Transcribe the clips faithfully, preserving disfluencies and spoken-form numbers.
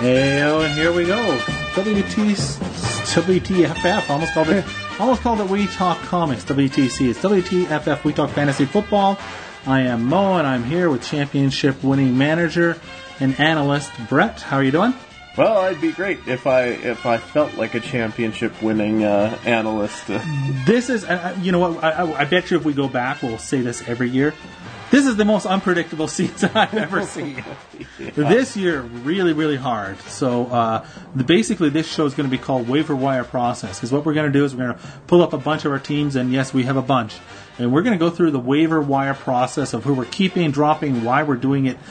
Hey, oh, and here we go. W T W T F F. Almost called it. Almost called it We Talk Comics. W T C. It's W T F F. We Talk Fantasy Football. I am Mo, and I'm here with championship-winning manager and analyst Brett. How are you doing? Well, I'd be great if I if I felt like a championship-winning uh, analyst. This is, uh, you know what? I, I, I bet you if we go back, we'll say this every year. This is the most unpredictable season I've ever seen. yeah. This year, really, really hard. So, uh, the, basically, this show is going to be called Waiver Wire Process. Because what we're going to do is we're going to pull up a bunch of our teams, and yes, we have a bunch. And we're going to go through the waiver wire process of who we're keeping, dropping, why we're doing it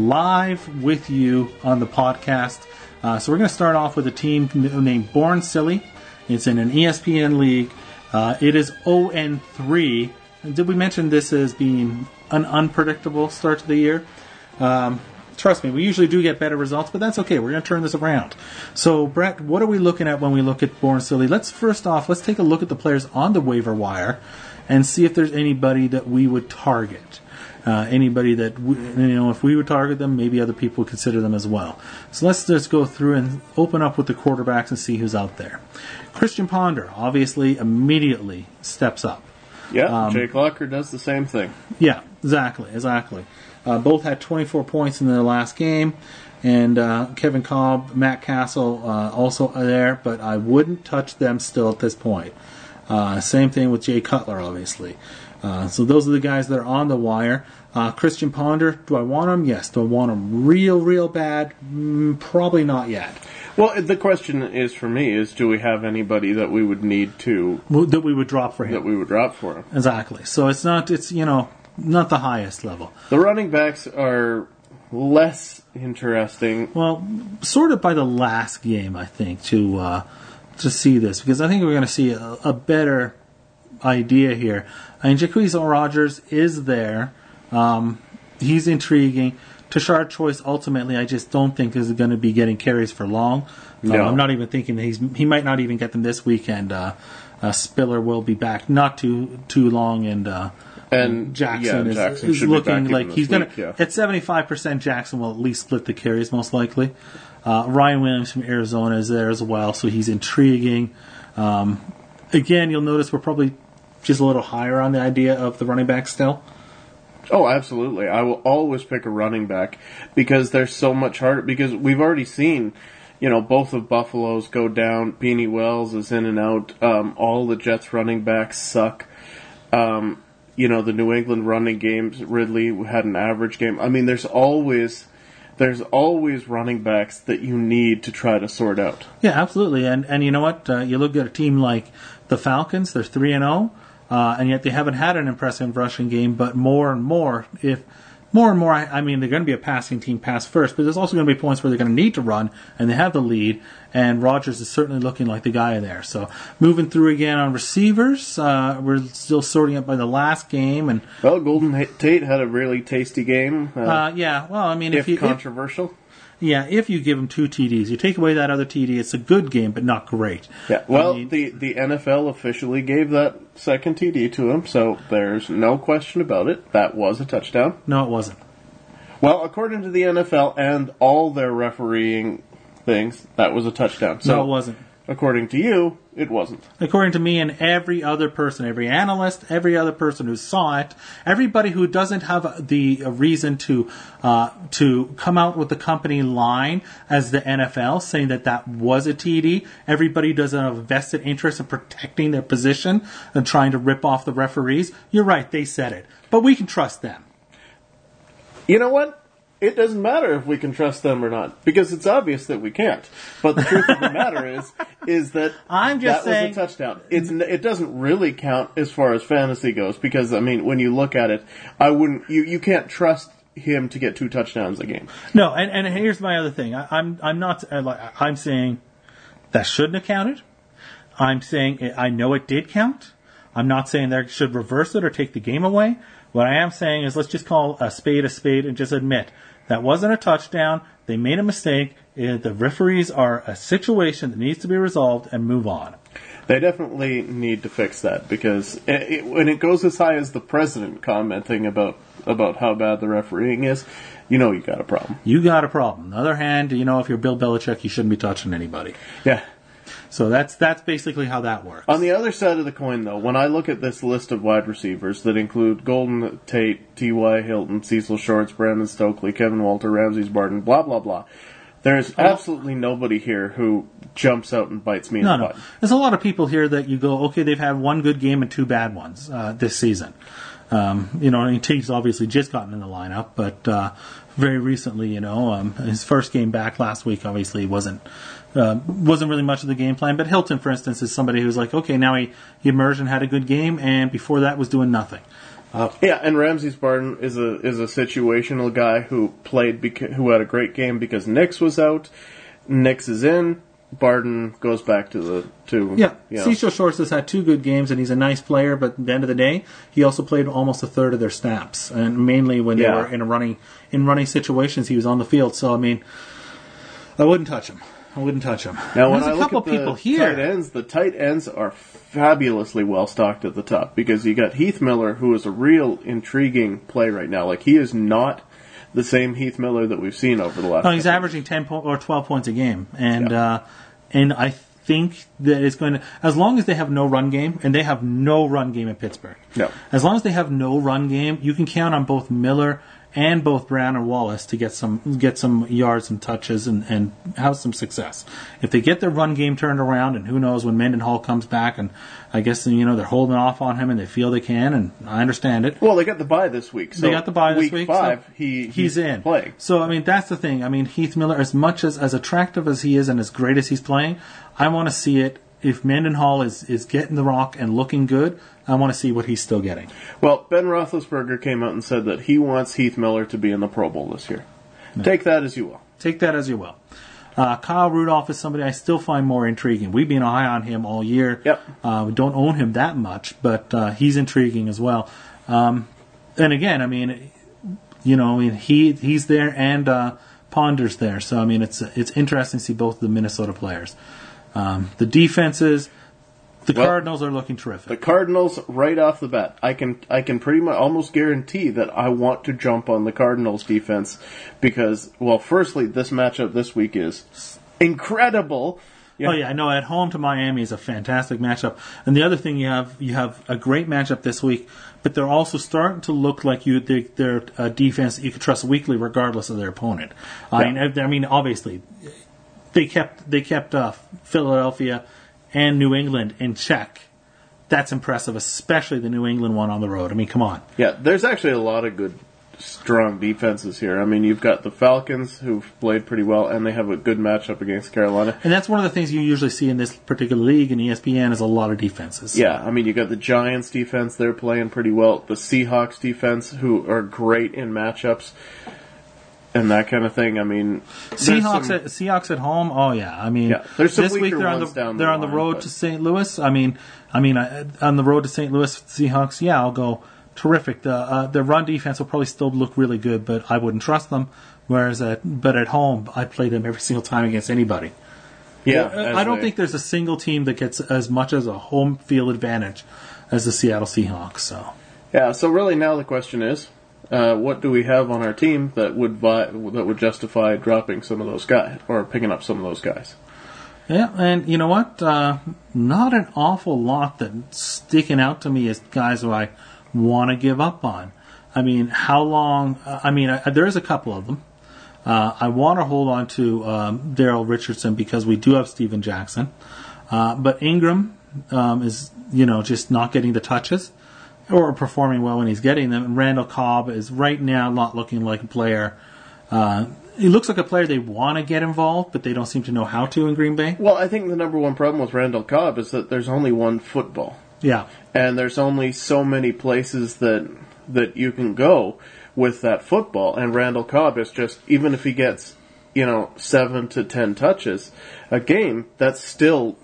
live with you on the podcast. Uh, so we're going to start off with a team named Born Silly. It's in an E S P N league. Uh, it is oh and three. Did we mention this as being an unpredictable start to the year? Um, trust me, we usually do get better results, but that's okay. We're going to turn this around. So, Brett, what are we looking at when we look at Born Silly? Let's first off, let's take a look at the players on the waiver wire and see if there's anybody that we would target. Uh, anybody that, we, you know, if we would target them, maybe other people would consider them as well. So let's just go through and open up with the quarterbacks and see who's out there. Christian Ponder, obviously, immediately steps up. Yeah, um, Jake Locker does the same thing. Yeah, exactly, exactly. Uh, both had twenty-four points in their last game, and uh, Kevin Cobb, Matt Castle uh, also there, but I wouldn't touch them still at this point. Uh, same thing with Jay Cutler, obviously. Uh, so those are the guys that are on the wire. Uh, Christian Ponder, do I want him? Yes. Do I want him real, real bad? Mm, probably not yet. Well, the question is for me is, do we have anybody that we would need to that we would drop for him? That we would drop for him. Exactly. So it's not. It's you know not the highest level. The running backs are less interesting. Well, sort of by the last game, I think to uh, to see this because I think we're going to see a, a better idea here. I mean, Jacquizz Rodgers is there. Um, he's intriguing. Tashard Choice, ultimately, I just don't think is going to be getting carries for long. No. Uh, I'm not even thinking that he's he might not even get them this weekend. Uh, uh, Spiller will be back not too too long, and uh, and Jackson, yeah, is, Jackson is looking like he's going to yeah. at seventy-five percent. Jackson will at least split the carries, most likely. Uh, Ryan Williams from Arizona is there as well, so he's intriguing. Um, again, you'll notice we're probably just a little higher on the idea of the running back still. Oh, absolutely. I will always pick a running back because they're so much harder. Because we've already seen, you know, both of Buffalo's go down. Beanie Wells is in and out. Um, all the Jets running backs suck. Um, you know, the New England running games, Ridley had an average game. I mean, there's always... There's always running backs that you need to try to sort out. Yeah, absolutely. And and you know what? Uh, you look at a team like the Falcons, they're three and oh. Uh, and yet they haven't had an impressive rushing game, but more and more, if more and more, I, I mean, they're going to be a passing team pass first, but there's also going to be points where they're going to need to run, and they have the lead, and Rodgers is certainly looking like the guy there. So moving through again on receivers, uh, we're still sorting up by the last game. and Well, Golden Tate had a really tasty game. Uh, uh, yeah, well, I mean, if, if you... controversial. If, Yeah, if you give him two T Ds. You take away that other T D, it's a good game, but not great. Yeah, well, I mean, the, the N F L officially gave that second T D to him, so there's no question about it. That was a touchdown. No, it wasn't. Well, according to the N F L and all their refereeing things, that was a touchdown. So, no, it wasn't. According to you, it wasn't. According to me and every other person, every analyst, every other person who saw it, everybody who doesn't have the reason to uh, to come out with the company line as the N F L saying that that was a T D, everybody doesn't have a vested interest in protecting their position and trying to rip off the referees. You're right, they said it. But we can trust them. You know what? It doesn't matter if we can trust them or not, because it's obvious that we can't. But the truth of the matter is, is that I'm just that saying, was a touchdown. It's it doesn't really count as far as fantasy goes, because I mean, when you look at it, I wouldn't. You, you can't trust him to get two touchdowns a game. No, and, and here's my other thing. I, I'm I'm not. I'm saying that shouldn't have counted. I'm saying I know it did count. I'm not saying they should reverse it or take the game away. What I am saying is let's just call a spade a spade and just admit that wasn't a touchdown. They made a mistake. The referees are a situation that needs to be resolved and move on. They definitely need to fix that because it, it, when it goes as high as the president commenting about about how bad the refereeing is, you know you got a problem. You got a problem. On the other hand, you know, if you're Bill Belichick, you shouldn't be touching anybody. Yeah. So that's that's basically how that works. On the other side of the coin, though, when I look at this list of wide receivers that include Golden Tate, T Y. Hilton, Cecil Shorts, Brandon Stokely, Kevin Walter, Ramses Barden, blah, blah, blah, there's absolutely nobody here who jumps out and bites me in no, the no. butt. There's a lot of people here that you go, okay, they've had one good game and two bad ones uh, this season. Um, you know, and Tate's obviously just gotten in the lineup, but uh, very recently, you know, um, his first game back last week obviously wasn't uh, wasn't really much of the game plan. But Hilton, for instance, is somebody who's like, okay, now he, he emerged and had a good game, and before that was doing nothing. Uh, yeah, and Ramses Barden is a is a situational guy who played beca- who had a great game because Nix was out. Nix is in. Barden goes back to the to yeah. You know. Cecil Shorts has had two good games, and he's a nice player. But at the end of the day, he also played almost a third of their snaps, and mainly when Yeah. they were in a running in running situations, he was on the field. So I mean, I wouldn't touch him. I wouldn't touch him. Now, when There's I a look couple at the people here. tight ends, the tight ends are fabulously well stocked at the top because you got Heath Miller, who is a real intriguing play right now. Like he is not the same Heath Miller that we've seen over the last. No, he's couple averaging ten po- or twelve points a game, and Yeah. uh, and I think that it's going to, as long as they have no run game, and they have no run game in Pittsburgh. No. As long as they have no run game, you can count on both Miller and both Brown and Wallace to get some get some yards and touches and, and have some success. If they get their run game turned around, and who knows when Mendenhall comes back, and I guess you know they're holding off on him and they feel they can, and I understand it. Well, they got the bye this week. So They got the bye this week week, five, so he he's, he's in. playing. So I mean, that's the thing. I mean, Heath Miller, as much as as attractive as he is and as great as he's playing, I want to see it. If Mendenhall is, is getting the rock and looking good, I want to see what he's still getting. Well, Ben Roethlisberger came out and said that he wants Heath Miller to be in the Pro Bowl this year. Take that as you will. Take that as you will. Uh, Kyle Rudolph is somebody I still find more intriguing. We've been high on him all year. Yep. Uh, we don't own him that much, but uh, he's intriguing as well. Um, and again, I mean, you know, I mean, he he's there and uh, Ponder's there. So I mean, it's it's interesting to see both of the Minnesota players. Um, the defenses, the Well, Cardinals are looking terrific. The Cardinals, right off the bat, I can I can pretty much almost guarantee that I want to jump on the Cardinals defense because, well, firstly, this matchup this week is incredible. Oh yeah, I know. At home to Miami is a fantastic matchup, and the other thing you have you have a great matchup this week, but they're also starting to look like you they, they're a defense that you can trust weekly, regardless of their opponent. I Yeah. mean, I mean, obviously, they kept they kept uh, Philadelphia and New England in check. That's impressive, especially the New England one on the road. I mean, come on. Yeah, there's actually a lot of good, strong defenses here. I mean, you've got the Falcons, who've played pretty well, and they have a good matchup against Carolina. And that's one of the things you usually see in this particular league in E S P N is a lot of defenses. Yeah, I mean, you got the Giants defense, they're playing pretty well. The Seahawks defense, who are great in matchups and that kind of thing. I mean, Seahawks some, at Seahawks at home. Oh yeah, I mean, Yeah, there's some this week weaker they're on the ones down the they're on the line, road but- to Saint Louis. I mean, I mean, I, on the road to Saint Louis Seahawks. Yeah, I'll go terrific. The uh, the run defense will probably still look really good, but I wouldn't trust them. Whereas at but at home, I play them every single time against anybody. yeah, I don't they- think there's a single team that gets as much as a home field advantage as the Seattle Seahawks. So. Yeah, so really now the question is, uh, what do we have on our team that would vi- that would justify dropping some of those guys or picking up some of those guys? Yeah, and you know what? Uh, not an awful lot that's sticking out to me as guys who I want to give up on. I mean, how long? Uh, I mean, uh, there is a couple of them. Uh, I want to hold on to um, Daryl Richardson because we do have Steven Jackson. Uh, but Ingram um, is, you know, just not getting the touches or performing well when he's getting them. And Randall Cobb is right now not looking like a player. Uh, he looks like a player they want to get involved, but they don't seem to know how to in Green Bay. Well, I think the number one problem with Randall Cobb is that there's only one football. Yeah. And there's only so many places that that you can go with that football. And Randall Cobb is just, even if he gets, you know, seven to ten touches a game, that's still,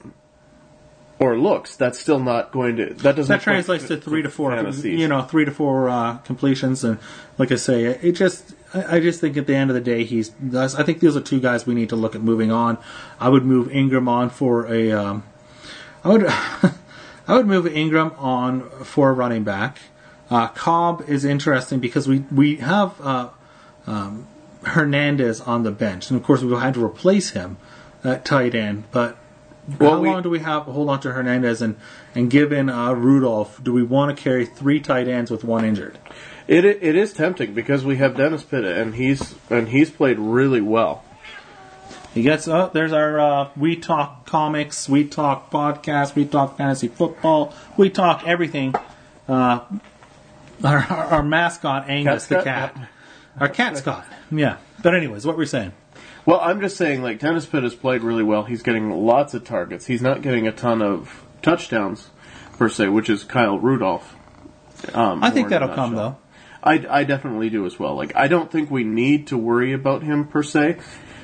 or looks, that's still not going to, that doesn't. That translates to three to four, fantasies. you know, three to four uh, completions, and like I say, it just, I I just think at the end of the day, he's. I think these are two guys we need to look at moving on. I would move Ingram on for a, um, I would, I would move Ingram on for a running back. Uh, Cobb is interesting because we we have uh, um, Hernandez on the bench, and of course we had to replace him at tight end. But Well, how we- long do we have to hold on to Hernandez and and give in uh, Rudolph? Do we want to carry three tight ends with one injured? It it is tempting because we have Dennis Pitta and he's and he's played really well. He gets oh, there's our uh, We Talk Comics, We Talk Podcast, We Talk Fantasy Football, We Talk everything. Uh, our, our our mascot Angus Cat the Scott? cat, our cat Scott. Yeah. But anyways, what we're saying. Well, I'm just saying, like, Dennis Pitt has played really well. He's getting lots of targets. He's not getting a ton of touchdowns, per se, which is Kyle Rudolph. Um, I think more in a that'll come nutshell. though. I, I definitely do as well. Like, I don't think we need to worry about him, per se,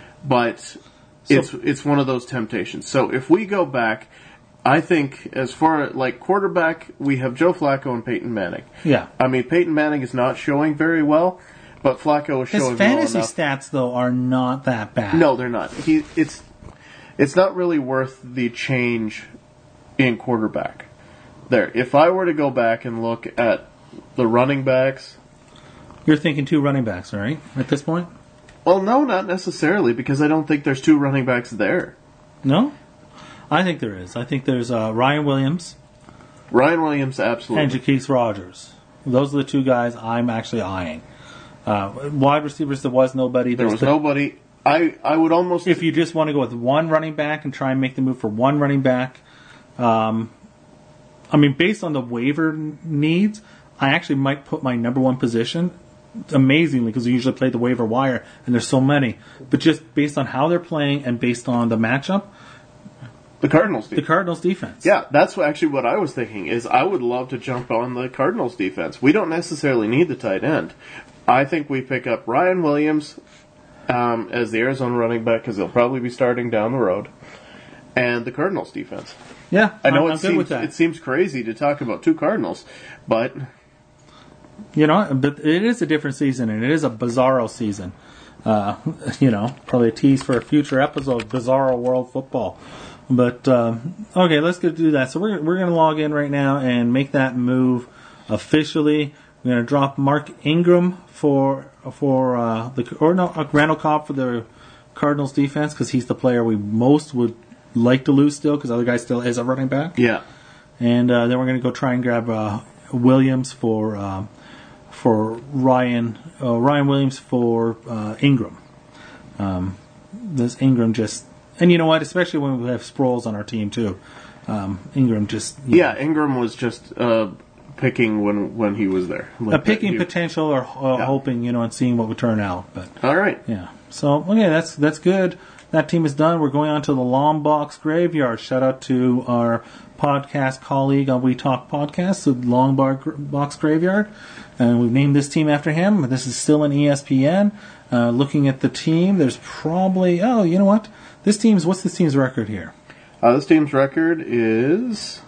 but it's it's one of those temptations. So if we go back, I think as far like quarterback, we have Joe Flacco and Peyton Manning. Yeah. I mean, Peyton Manning is not showing very well, but Flacco is His showing fantasy well enough. stats though are not that bad. No, they're not. He it's it's not really worth the change in quarterback. There, if I were to go back and look at the running backs, You're thinking two running backs, right? At this point? well, no, not necessarily, because I don't think there's two running backs there. No? I think there is. I think there's uh, Ryan Williams Ryan Williams, and absolutely. Jaquise Rogers. Those are the two guys I'm actually eyeing. Uh, wide receivers, there was nobody. There There's was the- nobody. I I would almost If you just want to go with one running back and try and make the move for one running back, um, I mean, based on the waiver needs, I actually might put my number one position, amazingly, because we usually play the waiver wire, and there's so many. But just based on how they're playing and based on the matchup, the Cardinals. the Cardinals defense. Yeah, that's what, actually what I was thinking. Is I would love to jump on the Cardinals defense. We don't necessarily need the tight end. I think we pick up Ryan Williams um, as the Arizona running back because he'll probably be starting down the road, and the Cardinals defense. Yeah, I know I'm, it I'm good seems with that. it seems crazy to talk about two Cardinals, but You know, but it is a different season, and it is a bizarro season. Uh, you know, probably a tease for a future episode of Bizarro World Football. But um, okay, let's go do that. So we're we're going to log in right now and make that move officially. We're going to drop Mark Ingram for for uh, the or no uh, Randall Cobb for the Cardinals defense because he's the player we most would like to lose still because the other guy still is a running back. yeah, And uh, then we're going to go try and grab uh, Williams for um, for Ryan uh, Ryan Williams for uh, Ingram. Um, this Ingram just and you know what, especially when we have Sproles on our team too. Um, Ingram just you yeah. Ingram was just uh, picking when when he was there. know, Like a picking that. You- potential or uh, Yeah. hoping you know and seeing what would turn out. But All right. yeah, so okay, that's that's good. That team is done. We're going on to the Long Box Graveyard. Shout out to our podcast colleague on We Talk Podcast, the Long Bar- Box Graveyard. And we've named this team after him. This is still an E S P N. Uh, looking at the team, there's probably, oh, you know what? This team's, what's this team's record here? Uh, this team's record is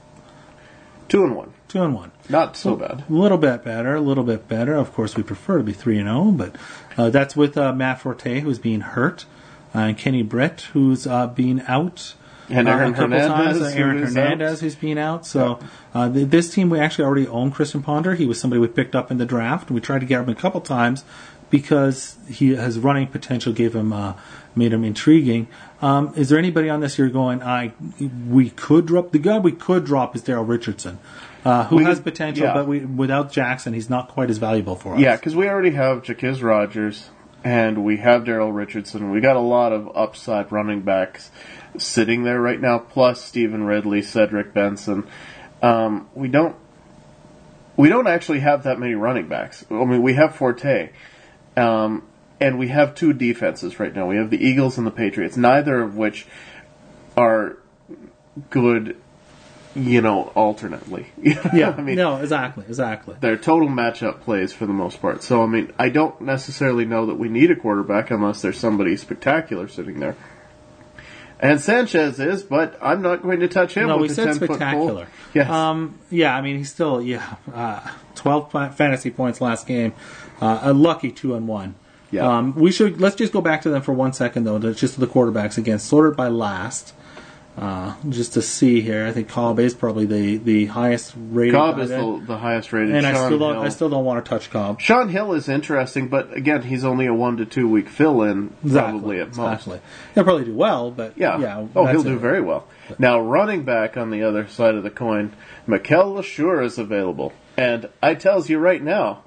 two and one. Two and one. Not so bad. A little bit better, a little bit better. Of course, we prefer to be three and zero, but uh, that's with uh, Matt Forte, who's being hurt, uh, and Kenny Brett, who's uh, being out. And uh, Aaron a couple Hernandez, times, uh, Aaron who is Hernandez, out. who's been out. So uh, th- this team, we actually already own Christian Ponder. He was somebody we picked up in the draft. We tried to get him a couple times because he has running potential, gave him uh, made him intriguing. Um, is there anybody on this you're going? I we could drop the guy we could drop is Daryl Richardson, uh, who We has could- potential, yeah. but we, without Jackson, he's not quite as valuable for us. Yeah, because we already have Jaquiz Rogers and we have Daryl Richardson. We got a lot of upside running backs sitting there right now, plus Stephen Ridley, Cedric Benson. Um, we don't we don't actually have that many running backs. I mean, we have Forte, um, and we have two defenses right now. We have the Eagles and the Patriots, neither of which are good, you know, alternately. Yeah, I mean, no, exactly, exactly. they're total matchup plays for the most part. So, I mean, I don't necessarily know that we need a quarterback unless there's somebody spectacular sitting there. And Sanchez is, but I'm not going to touch him No, we with a said ten-foot pole. spectacular. Yes. Um, yeah, I mean, he's still, yeah, uh, twelve fa- fantasy points last game. Uh, a lucky two and one. Yeah. Um, we should, let's just go back to them for one second, though, to just the quarterbacks again, sorted by last. Uh, just to see here, I think Cobb is probably the, the highest rated. Cobb is the, the highest rated. And Sean I still don't Hill. I still don't want to touch Cobb. Sean Hill is interesting, but again, he's only a one to two week fill in, Exactly, probably at exactly. most. He'll probably do well, but Yeah. yeah oh, he'll it. do very well. But. Now, running back on the other side of the coin, Mikel LeSure is available, and I tells you right now,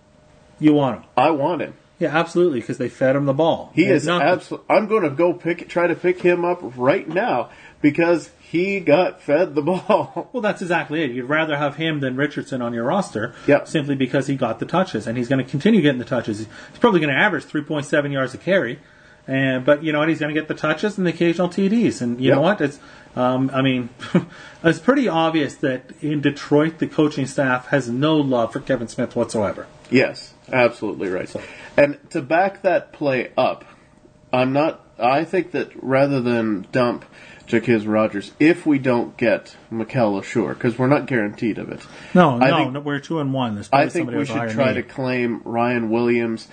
you want him. I want him. Yeah, absolutely, because they fed him the ball. He and is absolutely. I'm going to go pick, try to pick him up right now because he got fed the ball. Well, that's exactly it. You'd rather have him than Richardson on your roster, yep. simply because he got the touches, and he's going to continue getting the touches. He's probably going to average three point seven yards a carry, and but you know what? He's going to get the touches and the occasional T Ds, and you yep. know what? It's um, I mean, it's pretty obvious that in Detroit the coaching staff has no love for Kevin Smith whatsoever. Yes, absolutely right. So. And to back that play up, I'm not. I think that rather than dump Jacquizz Rodgers, if we don't get Mikel LeSure, because we're not guaranteed of it. No, I no, think, no, we're two and one. There's I think we should try need. to claim Ryan Williams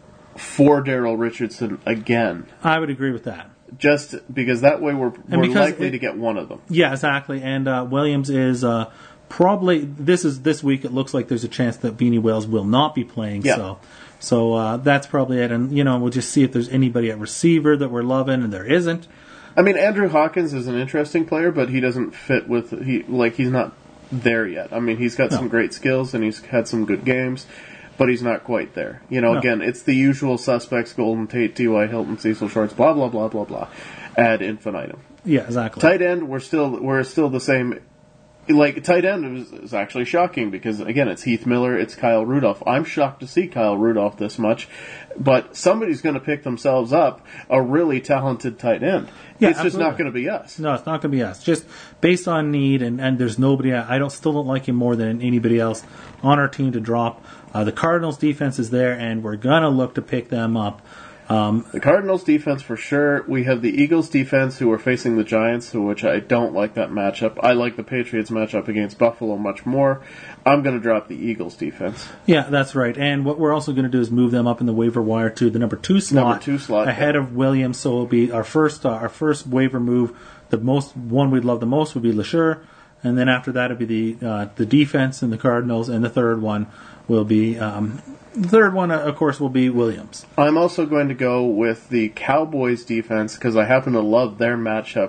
for Daryl Richardson again. I would agree with that. Just because that way we're, we're likely it, to get one of them. Yeah, exactly. And uh, Williams is uh, probably this is this week. It looks like there's a chance that Beanie Wells will not be playing. Yeah. So. So uh, that's probably it, and you know we'll just see if there's anybody at receiver that we're loving, and there isn't. I mean, Andrew Hawkins is an interesting player, but he doesn't fit with he like he's not there yet. I mean, he's got no. some great skills and he's had some good games, but he's not quite there. You know, no. again, it's the usual suspects: Golden Tate, T Y. Hilton, Cecil Shorts, blah blah blah blah blah, ad infinitum. Yeah, exactly. Tight end, we're still we're still the same. Like, tight end is, is actually shocking because, again, it's Heath Miller, it's Kyle Rudolph. I'm shocked to see Kyle Rudolph this much, but somebody's going to pick themselves up a really talented tight end. Yeah, it's absolutely. just not going to be us. No, it's not going to be us. Just based on need, and, and there's nobody, I don't still don't like him more than anybody else on our team to drop. Uh, the Cardinals' defense is there, and we're going to look to pick them up. Um, the Cardinals defense for sure. We have the Eagles defense who are facing the Giants, which I don't like that matchup. I like the Patriots matchup against Buffalo much more. I'm going to drop the Eagles defense. Yeah, that's right. And what we're also going to do is move them up in the waiver wire to the number two slot, number two slot ahead yeah. of Williams. So it'll be our first uh, our first waiver move. The most one we'd love the most would be LeSure, and then after that it'd be the uh, the defense and the Cardinals, and the third one will be. Um, The third one, of course, will be Williams. I'm also going to go with the Cowboys defense because I happen to love their matchup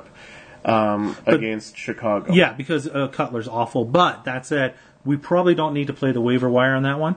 um, but, against Chicago. Yeah, because uh, Cutler's awful. But that said, we probably don't need to play the waiver wire on that one.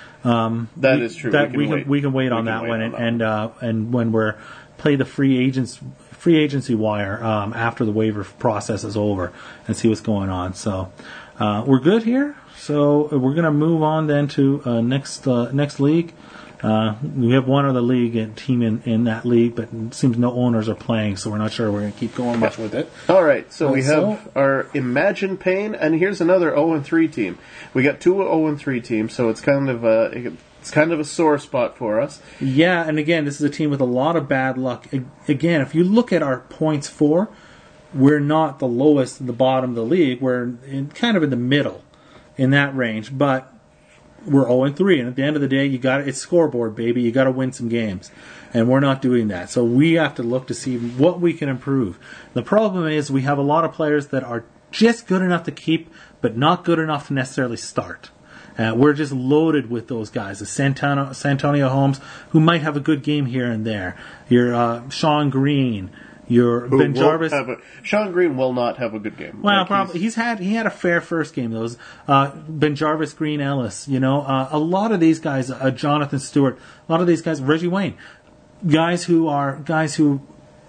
Um, that we, is true. That we, can we can wait. we can wait we on can that wait one, on and that and, one. uh, and when we're play the free agents free agency wire um, after the waiver process is over and see what's going on. So uh, we're good here. So we're going to move on then to uh, next uh, next league. Uh, we have one other league and team in, in that league, but it seems no owners are playing, so we're not sure we're going to keep going much with it. All right, so uh, we so, have our Imagine Pain, and here's another oh and three team. We got two oh and three teams, so it's kind of a it's kind of a sore spot for us. Yeah, and again, this is a team with a lot of bad luck. Again, if you look at our points for, we're not the lowest at the bottom of the league. We're in, kind of in the middle. In that range, but we're oh and three, and at the end of the day, you got it's scoreboard, baby. You got to win some games, and we're not doing that. So we have to look to see what we can improve. The problem is we have a lot of players that are just good enough to keep, but not good enough to necessarily start. Uh, we're just loaded with those guys. The Santana, Santonio Holmes, who might have a good game here and there. Your uh, Sean Green. Your Ben Jarvis. A, Sean Green will not have a good game. Well, like probably he's, he's had he had a fair first game. Those uh, Ben Jarvis, Green Ellis. You know, uh, a lot of these guys, uh, Jonathan Stewart, a lot of these guys, Reggie Wayne, guys who are guys who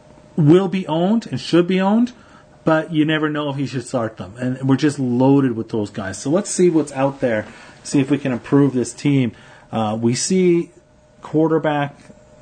will be owned and should be owned, but you never know if you should start them. And we're just loaded with those guys. So let's see what's out there. See if we can improve this team. Uh, we see quarterback.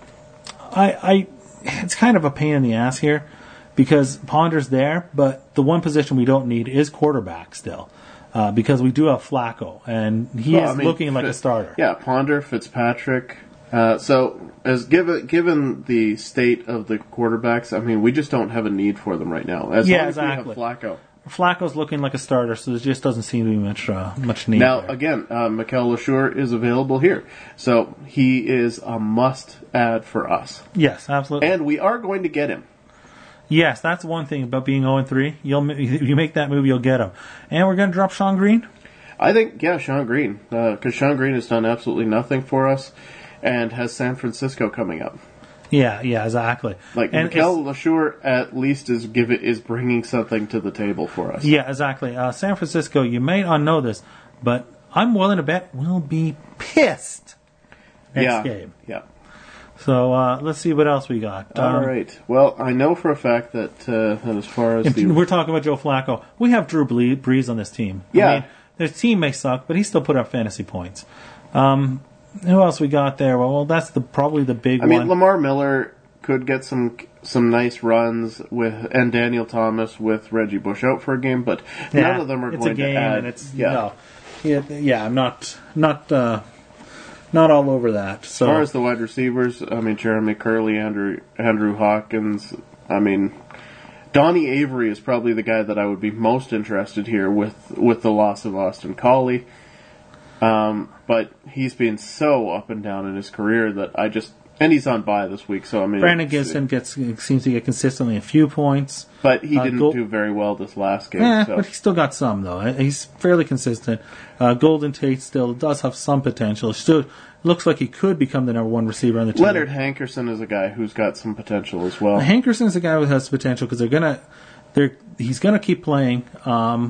I. I It's kind of a pain in the ass here because Ponder's there, but the one position we don't need is quarterback still uh, because we do have Flacco, and he well, is I mean, looking like Fitz, a starter. Yeah, Ponder, Fitzpatrick. Uh, so, as given given the state of the quarterbacks, I mean, we just don't have a need for them right now. As yeah, long as exactly. we have Flacco. Flacco's looking like a starter, so there just doesn't seem to be much uh, much need. Now, there. again, uh, Mikel LeSure is available here, so he is a must-add for us. Yes, absolutely. And we are going to get him. Yes, that's one thing about being oh and three. You'll you make that move, you'll get him. And we're going to drop Sean Green. I think, yeah, Sean Green, because uh, Sean Green has done absolutely nothing for us, and has San Francisco coming up. Yeah, yeah, exactly. Like, and Mikel LeSure at least is give it, is bringing something to the table for us. Yeah, exactly. Uh, San Francisco, you may not know this, but I'm willing to bet we'll be pissed next yeah, game. Yeah. So uh, let's see what else we got. All um, right. Well, I know for a fact that, uh, that as far as the... We're talking about Joe Flacco. We have Drew Brees on this team. Yeah. I mean, their team may suck, but he still put up fantasy points. Um, who else we got there? Well, well that's the probably the big I one. mean, Lamar Miller could get some some nice runs with, and Daniel Thomas with Reggie Bush out for a game, but yeah, none of them are it's going a game to add. And it's, yeah. No, yeah, yeah, I'm not not uh, not all over that. So. As far as the wide receivers, I mean, Jeremy Curley, Andrew Andrew Hawkins. I mean, Donnie Avery is probably the guy that I would be most interested here with with the loss of Austin Collie. Um, but he's been so up and down in his career that I just, and he's on bye this week, so I mean, Brandon Gibson gets seems to get consistently a few points, but he uh, didn't Gold- do very well this last game. Yeah, so. but he's still got some though. He's fairly consistent. Uh, Golden Tate still does have some potential. Still looks like he could become the number one receiver on the team. Leonard Hankerson is a guy who's got some potential as well. Hankerson's a guy who has potential because they're gonna, they're he's gonna keep playing. Um,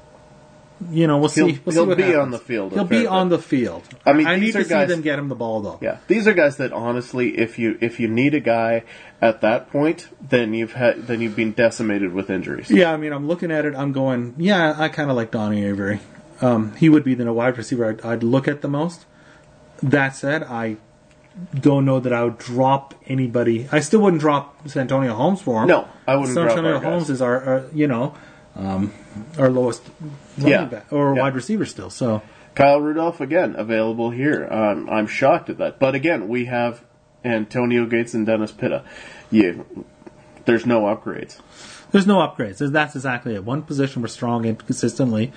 You know, we'll see. He'll, We'll he'll see what be happens. on the field. He'll be on the field. I mean, I these need are to guys, see them get him the ball, though. Yeah, these are guys that honestly, if you if you need a guy at that point, then you've had then you've been decimated with injuries. Yeah, I mean, I'm looking at it. I'm going, yeah, I kind of like Donnie Avery. Um, he would be the wide receiver I'd, I'd look at the most. That said, I don't know that I would drop anybody. I still wouldn't drop Santonio Holmes for him. No, I wouldn't. Santonio drop our Holmes guys. is our, our you know, um, our lowest running Yeah. back or Yeah. wide receiver still. So Kyle Rudolph again available here. Um, I'm shocked at that, but again, we have Antonio Gates and Dennis Pitta. Yeah, there's no upgrades. there's no upgrades. That's exactly it. One position we're strong in consistently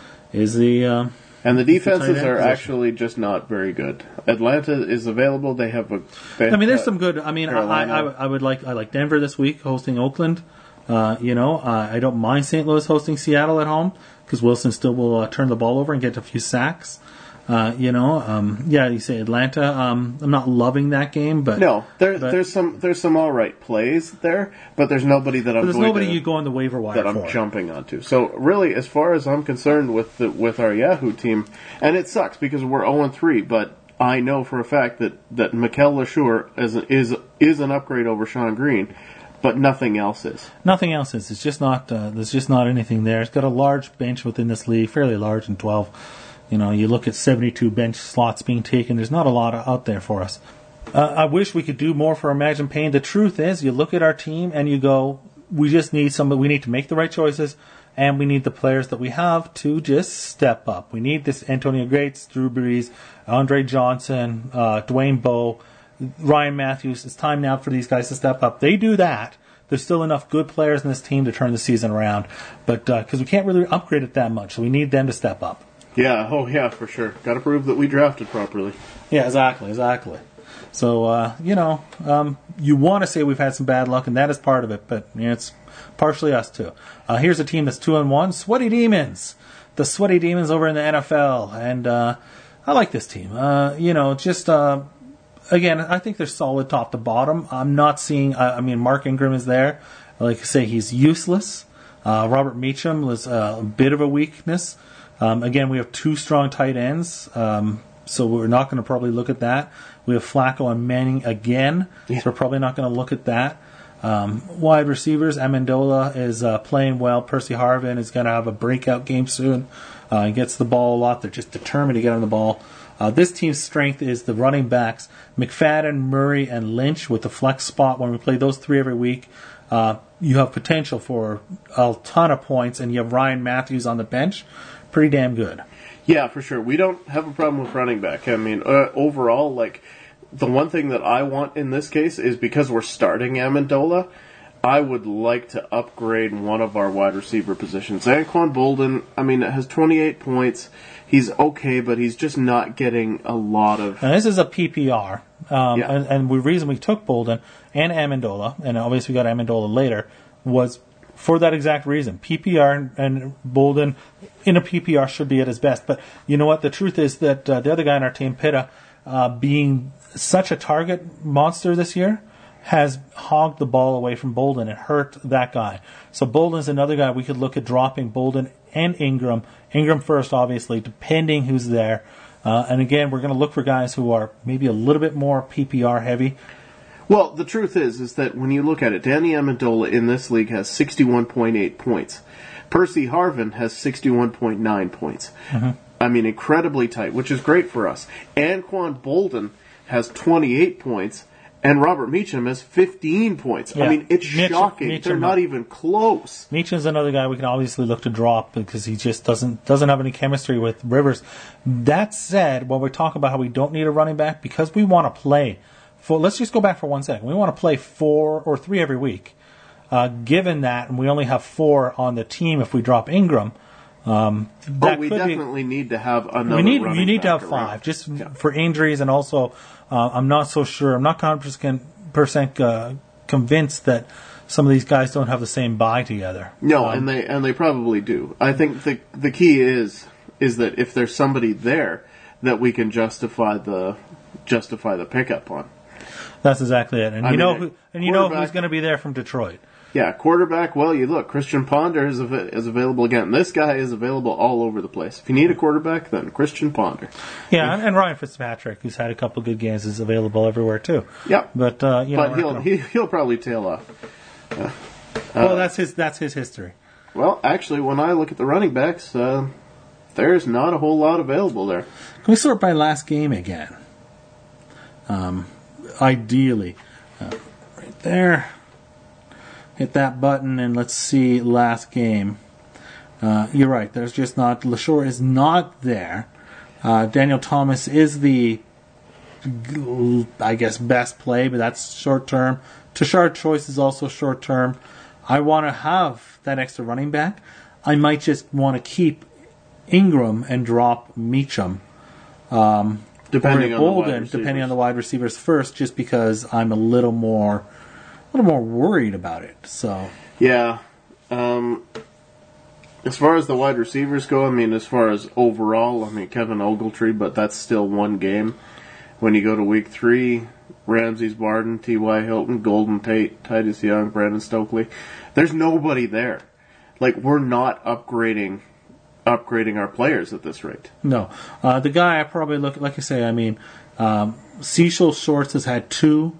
is the. Um, And the defenses end are position. actually just not very good. Atlanta is available. They have a. They I mean, there's uh, some good. I mean, I, Carolina. I, I would like I like Denver this week hosting Oakland. Uh, you know, uh, I don't mind Saint Louis hosting Seattle at home because Wilson still will uh, turn the ball over and get a few sacks. Uh, you know, um, yeah, you say Atlanta. Um, I'm not loving that game, but No, there, but- there's some there's some all right plays there, but there's nobody that I'm but there's going nobody to, you go on the waiver wire that I'm for. jumping onto. So really, as far as I'm concerned with the, with our Yahoo team, and it sucks because we're oh and three, but I know for a fact that that Mikel LeSure is is is an upgrade over Sean Green, but nothing else is. Nothing else is. It's just not. Uh, there's just not anything there. It's got a large bench within this league, fairly large in twelve. You know, you look at seventy-two bench slots being taken. There's not a lot out there for us. Uh, I wish we could do more for Imagine Pain. The truth is, you look at our team and you go, we just need somebody. We need to make the right choices, and we need the players that we have to just step up. We need this Antonio Gates, Drew Brees, Andre Johnson, uh, Dwayne Bowe, Ryan Matthews. It's time now for these guys to step up. They do that. There's still enough good players in this team to turn the season around, but because uh, we can't really upgrade it that much, so we need them to step up. Yeah, oh yeah, for sure. Got to prove that we drafted properly. Yeah, exactly, exactly. So, uh, you know, um, you want to say we've had some bad luck, and that is part of it, but you know, it's partially us too. Uh, here's a team that's two and one, Sweaty Demons, the Sweaty Demons over in the N F L, and uh, I like this team. Uh, you know, just uh, again, I think they're solid top to bottom. I'm not seeing. I, I mean, Mark Ingram is there. Like I say, he's useless. Uh, Robert Meacham was uh, a bit of a weakness. Um, again, we have two strong tight ends, um, so we're not going to probably look at that. We have Flacco and Manning again, Yeah. so we're probably not going to look at that. Um, wide receivers, Amendola is uh, playing well. Percy Harvin is going to have a breakout game soon. Uh, he gets the ball a lot. They're just determined to get on the ball. Uh, this team's strength is the running backs, McFadden, Murray, and Lynch with the flex spot. When we play those three every week, uh, you have potential for a ton of points, and you have Ryan Matthews on the bench. Pretty damn good. Yeah, for sure. We don't have a problem with running back. I mean, uh, overall, like, the one thing that I want in this case is because we're starting Amendola, I would like to upgrade one of our wide receiver positions. Anquan Bolden, I mean, has twenty-eight points. He's okay, but he's just not getting a lot of... Now, this is a P P R, um, Yeah. and, and the reason we took Bolden and Amendola, and obviously we got Amendola later, was for that exact reason. P P R and, and Bolden in a P P R should be at his best. But you know what? The truth is that uh, the other guy in our team, Pitta, uh, being such a target monster this year, has hogged the ball away from Bolden and hurt that guy. So Bolden's another guy we could look at dropping Bolden and Ingram. Ingram first, obviously, depending who's there. Uh, and again, we're going to look for guys who are maybe a little bit more P P R heavy. Well, the truth is, is that when you look at it, Danny Amendola in this league has sixty-one point eight points. Percy Harvin has sixty-one point nine points. Mm-hmm. I mean, incredibly tight, which is great for us. Anquan Bolden has twenty-eight points, and Robert Meacham has fifteen points. Yeah. I mean, it's Meacham, shocking. Meacham, They're not even close. Meacham's another guy we can obviously look to drop because he just doesn't doesn't have any chemistry with Rivers. That said, when we talk about how we don't need a running back, because we want to play, for, let's just go back for one second. We want to play four or three every week. Uh, given that, and we only have four on the team if we drop Ingram, um, that oh, we could definitely be, need to have another. We need running you need back to have around. five, just yeah. for injuries, and also uh, I'm not so sure. I'm not one hundred percent uh, convinced that some of these guys don't have the same buy together. No, um, and they and they probably do. I think the the key is is that if there's somebody there that we can justify the justify the pickup on. That's exactly it, and I you mean, know who, and you know who's going to be there from Detroit. Yeah, quarterback. Well, you look, Christian Ponder is av- is available again. This guy is available all over the place. If you need a quarterback, then Christian Ponder. Yeah, and, and Ryan Fitzpatrick, who's had a couple good games, is available everywhere too. Yep. But uh, you know, but he'll gonna... he, he'll probably tail off. Uh, well, that's his that's his history. Well, actually, when I look at the running backs, uh, there's not a whole lot available there. Can we sort by last game again? Um, ideally, uh, right there. Hit that button and let's see last game. Uh, you're right. There's just not. LaShore is not there. Uh, Daniel Thomas is the, I guess, best play, but that's short term. Tashard Choice is also short term. I want to have that extra running back. I might just want to keep Ingram and drop Meacham. Um, depending or on Bolden, the wide depending on the wide receivers first, just because I'm a little more. A little more worried about it. So yeah, um, as far as the wide receivers go, I mean, as far as overall, I mean Kevin Ogletree, but that's still one game. When you go to week three, Ramses Barden, T Y. Hilton, Golden Tate, Titus Young, Brandon Stokely. There's nobody there. Like we're not upgrading, upgrading our players at this rate. No, uh, the guy I probably look like you say. I mean, um, Cecil Shorts has had two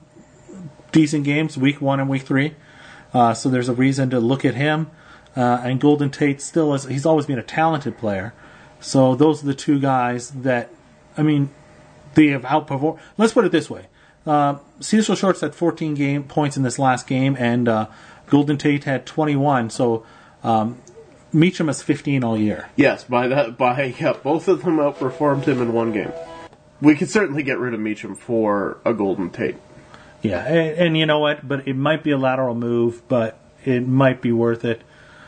decent games, week one and week three. Uh, so there's a reason to look at him. Uh, and Golden Tate still is, he's always been a talented player. So those are the two guys that, I mean, they have outperformed. Let's put it this way. Uh, Cecil Shorts had fourteen game points in this last game, and uh, Golden Tate had twenty-one. So um, Meacham has fifteen all year. Yes, by that, by yeah, both of them outperformed him in one game. We could certainly get rid of Meacham for a Golden Tate. Yeah, and, and you know what? But it might be a lateral move, but it might be worth it.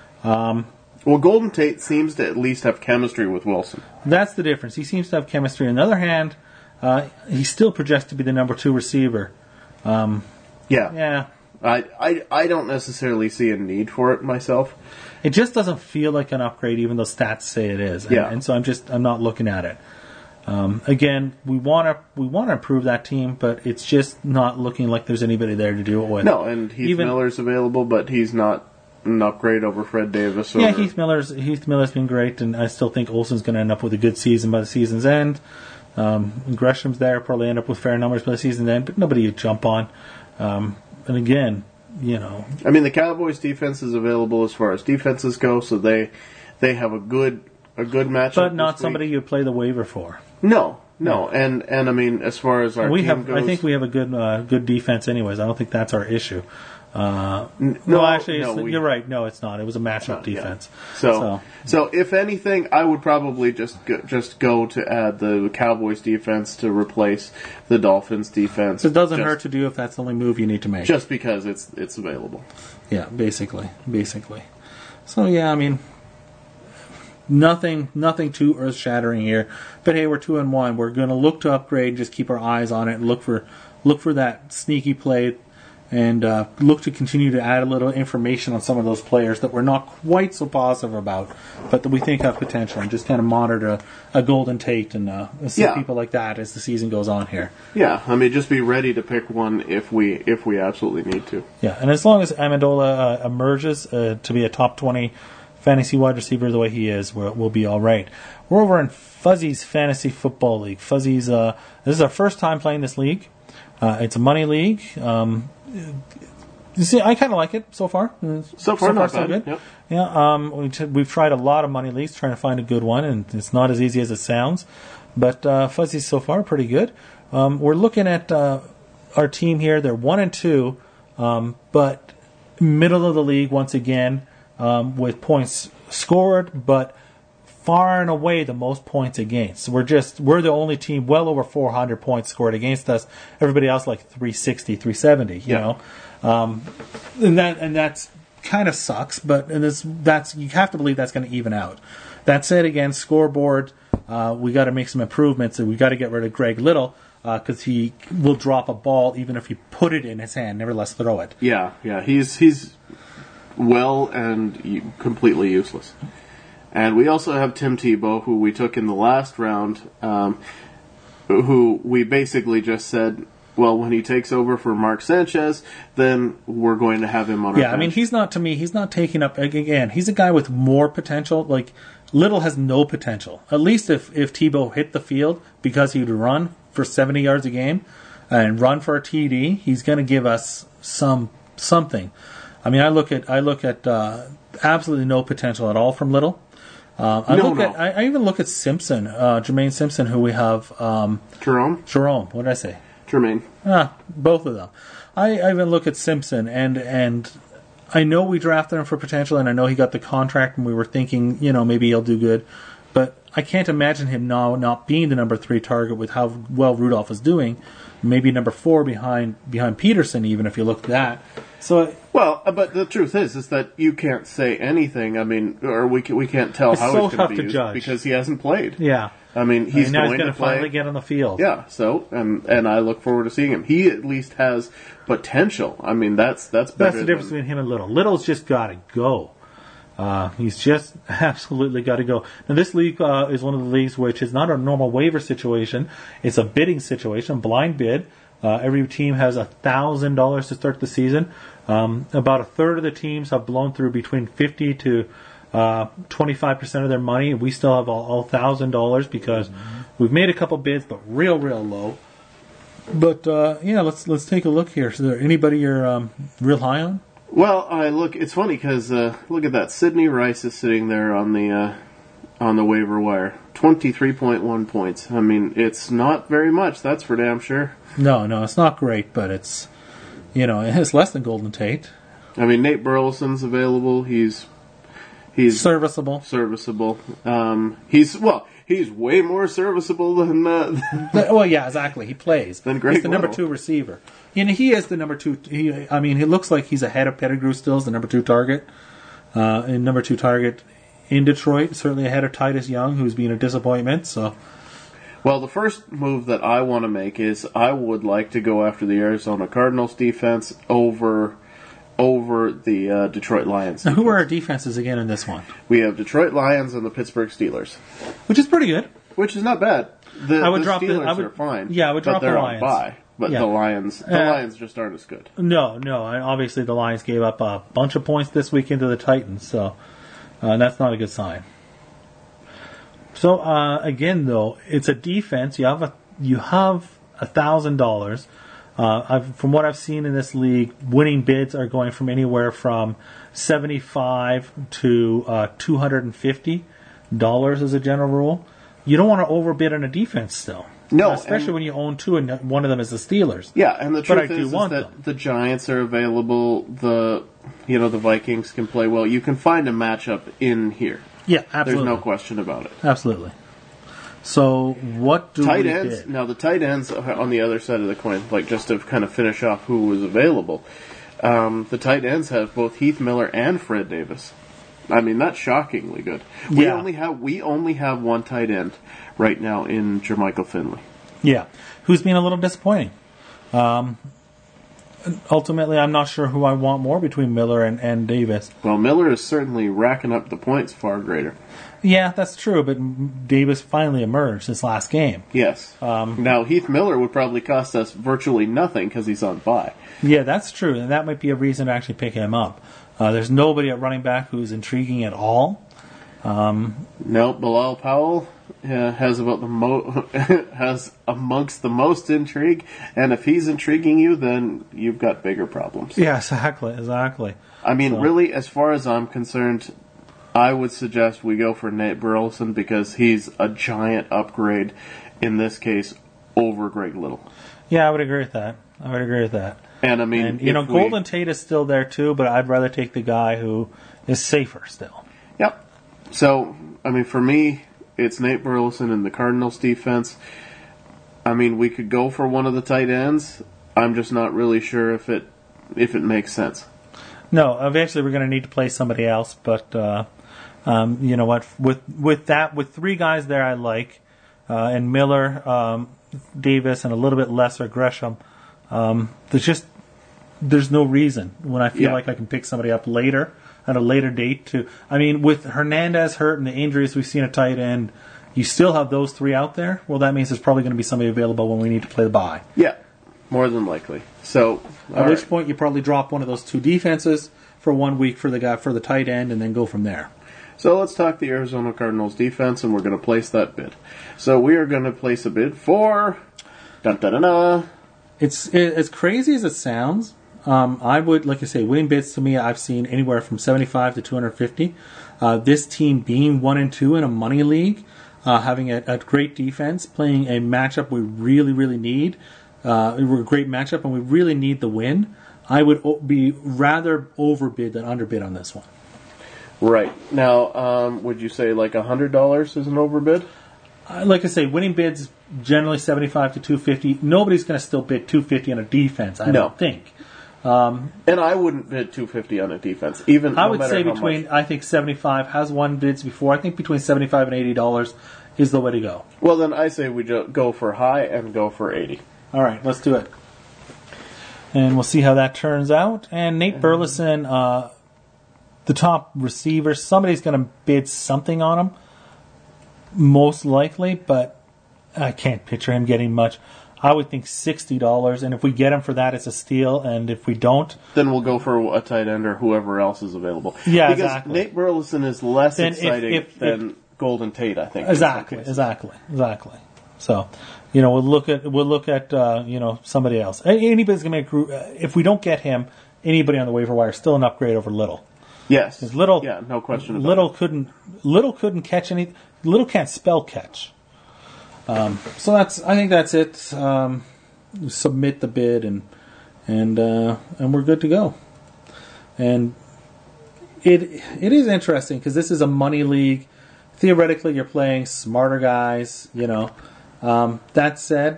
Um, well, Golden Tate seems to at least have chemistry with Wilson. That's the difference. He seems to have chemistry. On the other hand, uh, he still projects to be the number two receiver. Um, yeah. Yeah. I, I, I don't necessarily see a need for it myself. It just doesn't feel like an upgrade, even though stats say it is. And, yeah. and so I'm just I'm not looking at it. Um, again, we want to we want to improve that team, but it's just not looking like there's anybody there to do it with. No, and Heath Even, Miller's available, but he's not an upgrade over Fred Davis. Or, yeah, Heath Miller's Heath Miller's been great, and I still think Olsen's going to end up with a good season by the season's end. Um, Gresham's there, probably end up with fair numbers by the season's end, but nobody you jump on. Um, and again, you know, I mean, the Cowboys' defense is available as far as defenses go, so they they have a good a good matchup. But not somebody you play the waiver for. No, no, yeah. and and I mean, as far as our we team have, goes, I think we have a good uh, good defense, anyways. I don't think that's our issue. Uh, no, no, actually, no, it's, we, you're right. No, it's not. It was a matchup not, defense. Yeah. So, so, so, if anything, I would probably just go, just go to add the Cowboys defense to replace the Dolphins defense. It doesn't just, hurt to do if that's the only move you need to make. Just because it's it's available. Yeah, basically, basically. So yeah, I mean, nothing, nothing too earth shattering here. But hey, we're two and one. We're going to look to upgrade. Just keep our eyes on it and look for look for that sneaky play. and uh, look to continue to add a little information on some of those players that we're not quite so positive about, but that we think have potential, and just kind of monitor a, a Golden Tate and uh, see Yeah. people like that as the season goes on here. Yeah, I mean, just be ready to pick one if we if we absolutely need to. Yeah, and as long as Amendola uh, emerges uh, to be a top twenty fantasy wide receiver the way he is, we'll, we'll be all right. We're over in Fuzzy's Fantasy Football League. Fuzzy's, uh, this is our first time playing this league. Uh, it's a money league. Um, you see, I kind of like it so far. So far, not so bad. good. Yep. Yeah, um, we t- we've tried a lot of money leagues trying to find a good one, and it's not as easy as it sounds. But uh, Fuzzy's so far pretty good. Um, we're looking at uh, our team here. They're one and two, um, but middle of the league once again um, with points scored, but far and away the most points against. We're just we're the only team well over four hundred points scored against us. Everybody else like three sixty, three seventy. You Yeah. know, um, and that and that's kind of sucks. But and this that's you have to believe that's going to even out. That said, again, scoreboard. Uh, we got to make some improvements, and we got to get rid of Greg Little because uh, he will drop a ball even if you put it in his hand, nevertheless throw it. Yeah, yeah, he's he's well and u- completely useless. And we also have Tim Tebow, who we took in the last round, um, who we basically just said, well, when he takes over for Mark Sanchez, then we're going to have him on our Yeah, I mean, bench. he's not, to me, he's not taking up, again, he's a guy with more potential. Like, Little has no potential. At least if, if Tebow hit the field because he would run for seventy yards a game and run for a T D, he's going to give us some something. I mean, I look at I look at uh, absolutely no potential at all from Little. Um, I No, look no. at I, I even look at Simpson, uh, Jermaine Simpson, who we have. Um, Jerome? Jerome, what did I say? Jermaine. Ah, both of them. I, I even look at Simpson, and and I know we drafted him for potential, and I know he got the contract, and we were thinking, you know, maybe he'll do good, but I can't imagine him now not being the number three target with how well Rudolph is doing. Maybe number four behind behind Peterson, even if you look at that. So Well, uh, but the truth is, is that you can't say anything. I mean, or we can, we can't tell It's how so it's going tough to to be used judge. because he hasn't played. yeah, I mean, he's and now going he's going to to play. finally get on the field. Yeah, so and and I look forward to seeing him. He at least has potential. I mean, that's that's better. That's the difference than, between him and Little. Little's just got to go. Uh, he's just absolutely got to go. Now, this league uh, is one of the leagues which is not a normal waiver situation. It's a bidding situation, blind bid. Uh, every team has a thousand dollars to start the season. Um, about a third of the teams have blown through between fifty to uh, twenty-five percent of their money. We still have all, all thousand dollars because mm-hmm. we've made a couple bids, but real, real low. But uh, yeah, let's let's take a look here. Is there anybody you're um, real high on? Well, I look. It's funny because uh, look at that. Sidney Rice is sitting there on the uh, on the waiver wire. Twenty-three point one points. I mean, it's not very much. That's for damn sure. No, no, it's not great, but it's, you know, it's less than Golden Tate. I mean, Nate Burleson's available. He's he's Serviceable. serviceable. Um, he's well. He's way more serviceable than. Uh, Well, yeah, exactly. He plays. Then Greg he's the number Little. two receiver. And he is the number two. He, I mean, he looks like he's ahead of Pettigrew still as the number two target. Uh, and number two target in Detroit. Certainly ahead of Titus Young, who's been a disappointment. So, Well, the first move that I want to make is I would like to go after the Arizona Cardinals defense over over the uh, Detroit Lions. now who are our defense. defenses again in this one? We have Detroit Lions and the Pittsburgh Steelers, Which is pretty good. which is not bad. The, I would the drop the- Steelers I would- are fine. yeah, I would drop but they're the on Lions. bye. But Yeah. the Lions, the Uh, Lions just aren't as good. No, no. And obviously, the Lions gave up a bunch of points this weekend to the Titans, so uh, that's not a good sign. So uh, again, though, it's a defense. You have a you have a thousand dollars. Uh, I've, from what I've seen in this league, winning bids are going from anywhere from seventy-five to uh, two hundred and fifty dollars as a general rule. You don't want to overbid on a defense, still. No, especially and- when you own two, and one of them is the Steelers. Yeah, and the But I truth do is, is want that them. the Giants are available. The you know the Vikings can play well. You can find a matchup in here. Yeah, There's absolutely. no question about it. Absolutely. So, what do Tight we ends. bid? Now the tight ends on the other side of the coin, like just to kind of finish off who was available. Um, the tight ends have both Heath Miller and Fred Davis. I mean, that's shockingly good. We Yeah. only have we only have one tight end right now in Jermichael Finley. Yeah, who's been a little disappointing. Um, ultimately, I'm not sure who I want more between Miller and, and Davis. Well, Miller is certainly racking up the points far greater. Yeah, that's true, but Davis finally emerged this last game. Yes. Um, now, Heath Miller would probably cost us virtually nothing because he's on bye. Yeah, that's true, and that might be a reason to actually pick him up. Uh, there's nobody at running back who's intriguing at all. Um, no, Bilal Powell uh, has about the mo- has amongst the most intrigue, and if he's intriguing you, then you've got bigger problems. Yeah, exactly, exactly. I mean, so. really, as far as I'm concerned, I would suggest we go for Nate Burleson because he's a giant upgrade, in this case, over Greg Little. Yeah, I would agree with that. I would agree with that. And I mean, and, you know, we, Golden Tate is still there too, but I'd rather take the guy who is safer still. Yep. So, I mean, for me, it's Nate Burleson in the Cardinals defense. I mean, we could go for one of the tight ends. I'm just not really sure if it if it makes sense. No, eventually we're going to need to play somebody else, but uh, um, you know what? With with that, with three guys there, I like uh, and Miller, um, Davis, and a little bit lesser Gresham. Um, there's just there's no reason when I feel yeah. like I can pick somebody up later at a later date. To I mean, with Hernandez hurt and the injuries we've seen at tight end, you still have those three out there. Well, that means there's probably going to be somebody available when we need to play the bye. Yeah, more than likely. So at which right. point you probably drop one of those two defenses for one week for the guy for the tight end, and then go from there. So let's talk the Arizona Cardinals defense, and we're going to place that bid. So we are going to place a bid for. Dun, dun, dun, dun. It's it, as crazy as it sounds. Um, I would, like I say, winning bids to me, I've seen anywhere from seventy-five to two hundred fifty. Uh, this team being one and two in a money league, uh, having a, a great defense, playing a matchup we really, really need. Uh, a great matchup, and we really need the win. I would o- be rather overbid than underbid on this one. Right. Now, um, would you say like one hundred dollars is an overbid? Uh, like I say, winning bids generally seventy-five to two hundred fifty. Nobody's going to still bid two hundred fifty on a defense, I no. don't think. Um, and I wouldn't bid two hundred fifty on a defense, even. I no would matter say how between, much. I think seventy-five has won bids before. I think between seventy-five and eighty dollars is the way to go. Well, then I say we jo- go for high and go for eighty. All right, let's do it. And we'll see how that turns out. And Nate Burleson, uh, the top receiver, somebody's going to bid something on him, most likely, but I can't picture him getting much. I would think sixty dollars, and if we get him for that, it's a steal, and if we don't... Then we'll go for a tight end or whoever else is available. Yeah, because exactly. Nate Burleson is less Then if- exciting if- than if- Golden Tate, I think. Exactly, exactly, exactly. So, you know, we'll look at we'll look at uh, you know somebody else. Anybody's gonna make. If we don't get him, anybody on the waiver wire is still an upgrade over Little. Yes, Little. Yeah, no question. About Little it. couldn't. Little couldn't catch any. Little can't spell catch. Um, so that's. I think that's it. Um, submit the bid and and uh, and we're good to go. And it it is interesting because this is a money league. Theoretically, you're playing smarter guys, you know. Um, that said,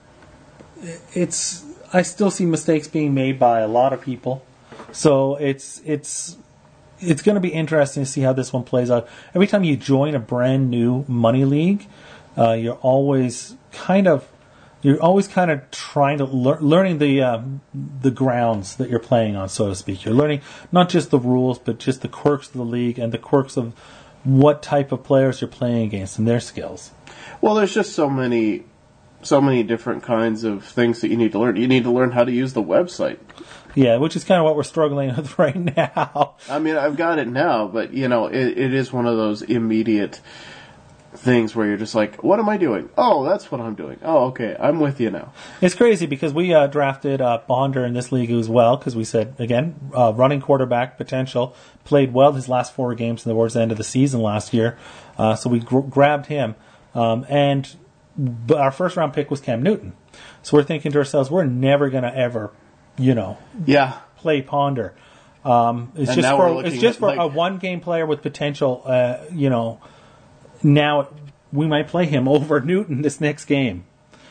it's I still see mistakes being made by a lot of people. So it's it's it's going to be interesting to see how this one plays out. Every time you join a brand new money league, uh, you're always kind of you're always kind of trying to lear- learning the uh, the grounds that you're playing on, so to speak. You're learning not just the rules, but just the quirks of the league and the quirks of what type of players you're playing against and their skills. Well, there's just so many, so many different kinds of things that you need to learn. You need to learn how to use the website. Yeah, which is kind of what we're struggling with right now. I mean, I've got it now, but you know, it, it is one of those immediate things where you're just like, what am I doing? Oh, that's what I'm doing. Oh, okay, I'm with you now. It's crazy because we uh, drafted uh, Bonder in this league as well because we said, again, uh, running quarterback potential, played well his last four games towards the end of the season last year. Uh, so we gr- grabbed him. Um, and b- our first round pick was Cam Newton. So we're thinking to ourselves, we're never going to ever, you know, Yeah. play Ponder. Um, it's, And just now we're for, looking it's just at, for like- a one game player with potential, uh, you know. Now we might play him over Newton this next game.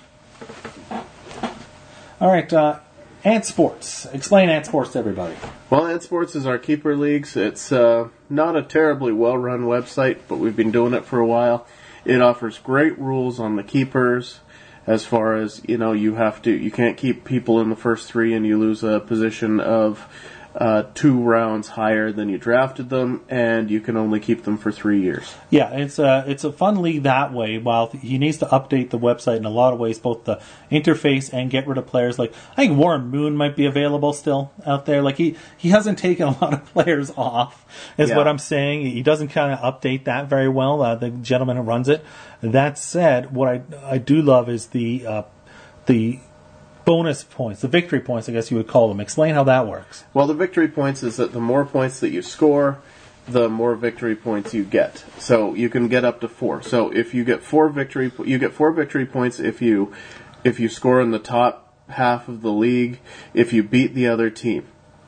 All right, uh, Ant Sports. Explain Ant Sports to everybody. Well, Ant Sports is our keeper leagues. It's uh, not a terribly well-run website, but we've been doing it for a while. It offers great rules on the keepers, as far as, you know, you have to, you can't keep people in the first three and you lose a position of uh, two rounds higher than you drafted them, and you can only keep them for three years. Yeah, it's a, it's a fun league that way. While he needs to update the website in a lot of ways, both the interface and get rid of players. Like, I think Warren Moon might be available still out there. Like, he, he hasn't taken a lot of players off, is Yeah. what I'm saying. He doesn't kind of update that very well, uh, the gentleman who runs it. That said, what I, I do love is the uh, the bonus points, the victory points, I guess you would call them. Explain how that works. Well, the victory points is that the more points that you score, the more victory points you get. So you can get up to four. So if you get four victory, you get four victory points if you if you score in the top half of the league. If you beat the other team,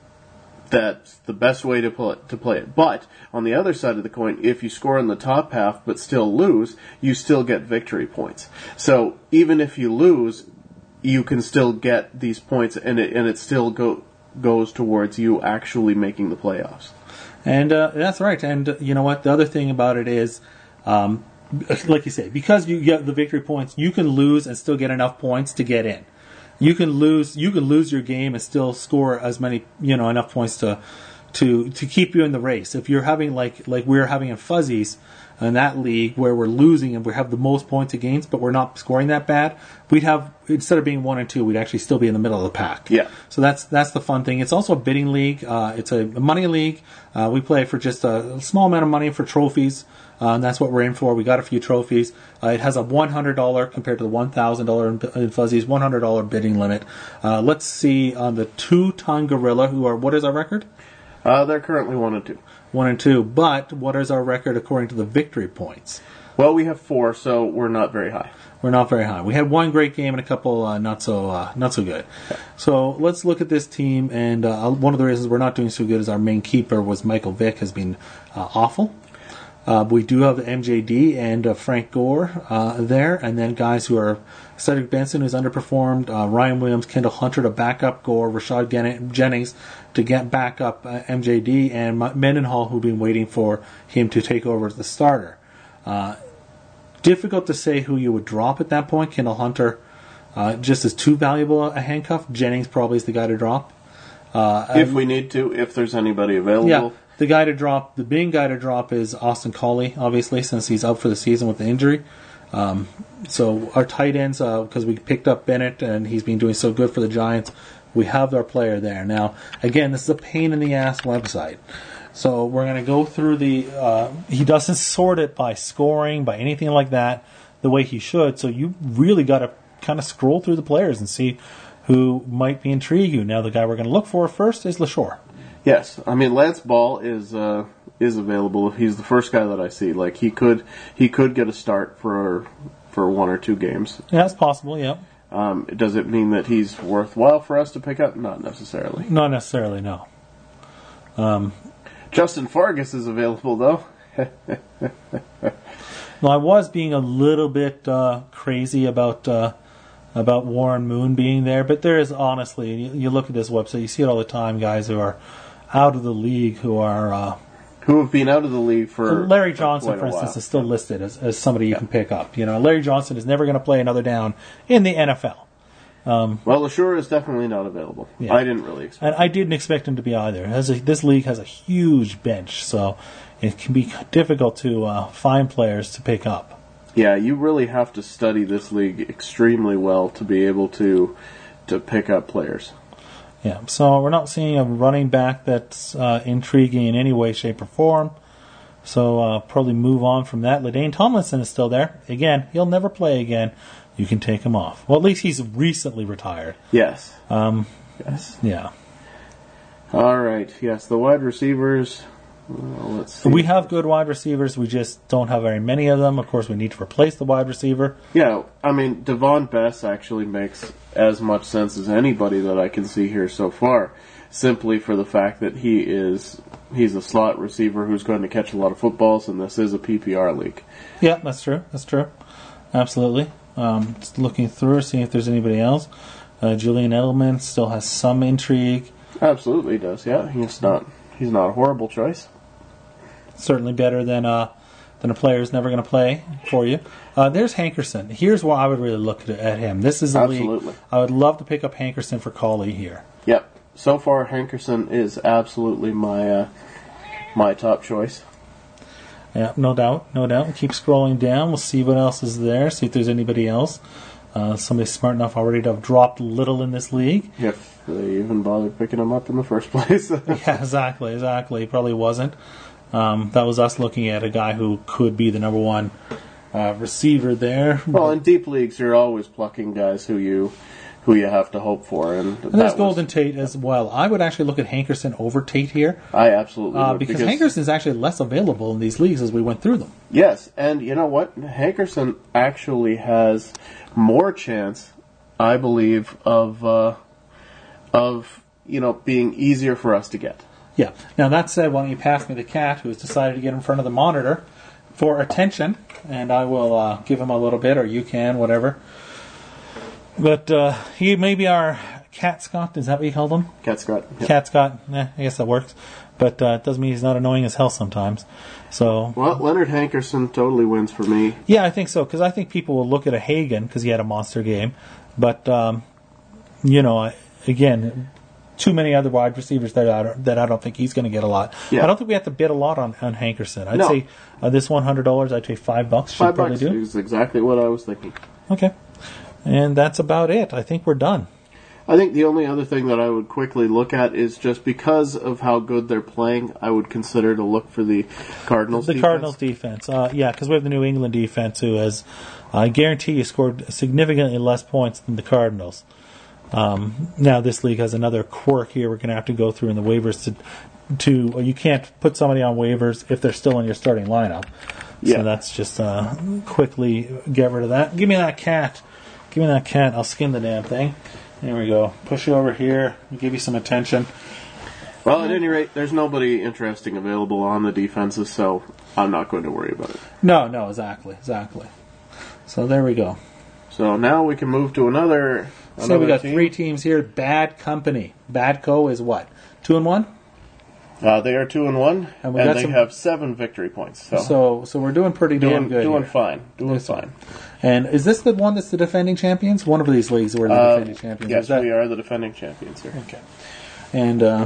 that's the best way to play, to play it. But on the other side of the coin, if you score in the top half but still lose, you still get victory points. So even if you lose, you can still get these points, and it and it still go goes towards you actually making the playoffs. And uh, that's right. And uh, you know what? The other thing about it is, um, like you say, because you get the victory points, you can lose and still get enough points to get in. You can lose. You can lose your game and still score as many, you know, enough points to to to keep you in the race. If you're having like like we're having in Fuzzies in that league where we're losing and we have the most points against, but we're not scoring that bad, we'd have, instead of being one and two, we'd actually still be in the middle of the pack. Yeah. So that's that's the fun thing. It's also a bidding league. Uh, it's a money league. Uh, we play for just a small amount of money for trophies. Uh, and that's what we're in for. We got a few trophies. Uh, it has a one hundred dollars compared to the one thousand dollars in, in Fuzzies, one hundred dollars bidding limit. Uh, let's see on the two-ton Gorilla, who are, what is our record? Uh, they're currently one and two. One and two. But what is our record according to the victory points? Well, we have four, so we're not very high. We're not very high. We had one great game and a couple uh, not so uh, not so good. So let's look at this team. And uh, one of the reasons we're not doing so good is our main keeper was Michael Vick, has been uh, awful. Uh, we do have M J D and uh, Frank Gore uh, there, and then guys who are Cedric Benson, who's underperformed, uh, Ryan Williams, Kendall Hunter to back up Gore, Rashad Gen- Jennings to get back up uh, M J D, and Mendenhall, who've been waiting for him to take over as the starter. Uh, difficult to say who you would drop at that point. Kendall Hunter uh, just is too valuable a handcuff. Jennings probably is the guy to drop. Uh, if we need to, if there's anybody available. Yeah. The guy to drop, the main guy to drop is Austin Collie, obviously, since he's out for the season with the injury. Um, so our tight ends, because uh, we picked up Bennett and he's been doing so good for the Giants, we have our player there. Now, again, this is a pain in the ass website. So we're going to go through the, uh, he doesn't sort it by scoring, by anything like that, the way he should. So you really got to kind of scroll through the players and see who might be intrigue you. Now, the guy we're going to look for first is LaShore. Yes, I mean Lance Ball is uh, is available. He's the first guy that I see. Like he could he could get a start for for one or two games. Yeah, it's possible. Yeah. Um, does it mean that he's worthwhile for us to pick up? Not necessarily. Not necessarily. No. Um, Justin Fargas is available though. Well, I was being a little bit uh, crazy about uh, about Warren Moon being there, but there is honestly, you, you look at this website, you see it all the time. Guys who are out of the league, who are uh, who have been out of the league for Larry Johnson, for, for instance, while. is still listed as, as somebody you yeah. can pick up. You know, Larry Johnson is never going to play another down in the N F L. Um, well, LaShore is definitely not available. Yeah. I didn't really expect. And him. I didn't expect him to be either. It has a, this league has a huge bench, so it can be difficult to uh, find players to pick up. Yeah, you really have to study this league extremely well to be able to to pick up players. Yeah, so we're not seeing a running back that's uh, intriguing in any way, shape, or form. So uh, probably move on from that. LaDaine Tomlinson is still there. Again, he'll never play again. You can take him off. Well, at least he's recently retired. Yes. Um, yes. Yeah. All right. Yes, the wide receivers. Well, let's see. We have good wide receivers. We just don't have very many of them. Of course, we need to replace the wide receiver. Yeah, I mean, Devon Bess actually makes as much sense as anybody that I can see here so far, simply for the fact that he is he's a slot receiver who's going to catch a lot of footballs, and this is a P P R league. Yeah, that's true. That's true. Absolutely. Um, just looking through, seeing if there's anybody else. Uh, Julian Edelman still has some intrigue. Absolutely does. Yeah, he's not he's not a horrible choice. Certainly better than uh, then a player is never going to play for you. Uh, there's Hankerson. Here's why I would really look at, at him. This is a Absolutely. league. I would love to pick up Hankerson for Cauley here. Yep. So far, Hankerson is absolutely my uh, my top choice. Yeah, no doubt, no doubt. We'll keep scrolling down. We'll see what else is there. See if there's anybody else. Uh, somebody smart enough already to have dropped little in this league. If they even bothered picking him up in the first place. Yeah, exactly, exactly. Probably wasn't. Um, that was us looking at a guy who could be the number one uh, receiver there. Well, in deep leagues, you're always plucking guys who you who you have to hope for, and, And there's that Golden was, Tate as well. I would actually look at Hankerson over Tate here. I absolutely uh, would, because, because Hankerson is actually less available in these leagues as we went through them. Yes, and you know what? Hankerson actually has more chance, I believe, of uh, of you know being easier for us to get. Yeah. Now that said, why don't you pass me the cat who has decided to get in front of the monitor for attention, and I will uh, give him a little bit, or you can, whatever. But uh, he may be our Cat Scott. Is that what you called him? Cat Scott. Yep. Cat Scott. Eh, I guess that works. But uh, it doesn't mean he's not annoying as hell sometimes. So Well, Leonard Hankerson totally wins for me. yeah, I think so, because I think people will look at a Hagen because he had a monster game. But um, you know, I- again, too many other wide receivers that I don't, that I don't think he's going to get a lot. Yeah. I don't think we have to bid a lot on, on Hankerson. I'd No. say uh, this one hundred dollars. I'd say five bucks. Should Five probably bucks do. is exactly what I was thinking. Okay, and that's about it. I think we're done. I think the only other thing that I would quickly look at is just because of how good they're playing, I would consider to look for the Cardinals The defense. Cardinals defense, uh, yeah, because we have the New England defense who has, I guarantee you, scored significantly less points than the Cardinals. Um, now this league has another quirk here. We're going to have to go through in the waivers to, to well, you can't put somebody on waivers if they're still in your starting lineup. Yeah. So that's just uh, quickly get rid of that. Give me that cat. Give me that cat. I'll skin the damn thing. There we go. Push you over here. Give you some attention. Well, at any rate, there's nobody interesting available on the defenses, so I'm not going to worry about it. No, no, exactly, exactly. So there we go. So now we can move to another. So another we got team. three teams here. Bad Company. Badco is what? Two and one. Uh, they are two and one, And and, we got they some- have seven victory points. So, So, so we're doing pretty damn doing good. doing here. fine, doing Yes, sir. fine. And is this the one that's the defending champions? One of these leagues were the Uh, defending champions. yes, is that? we are the defending champions here. Okay. And uh,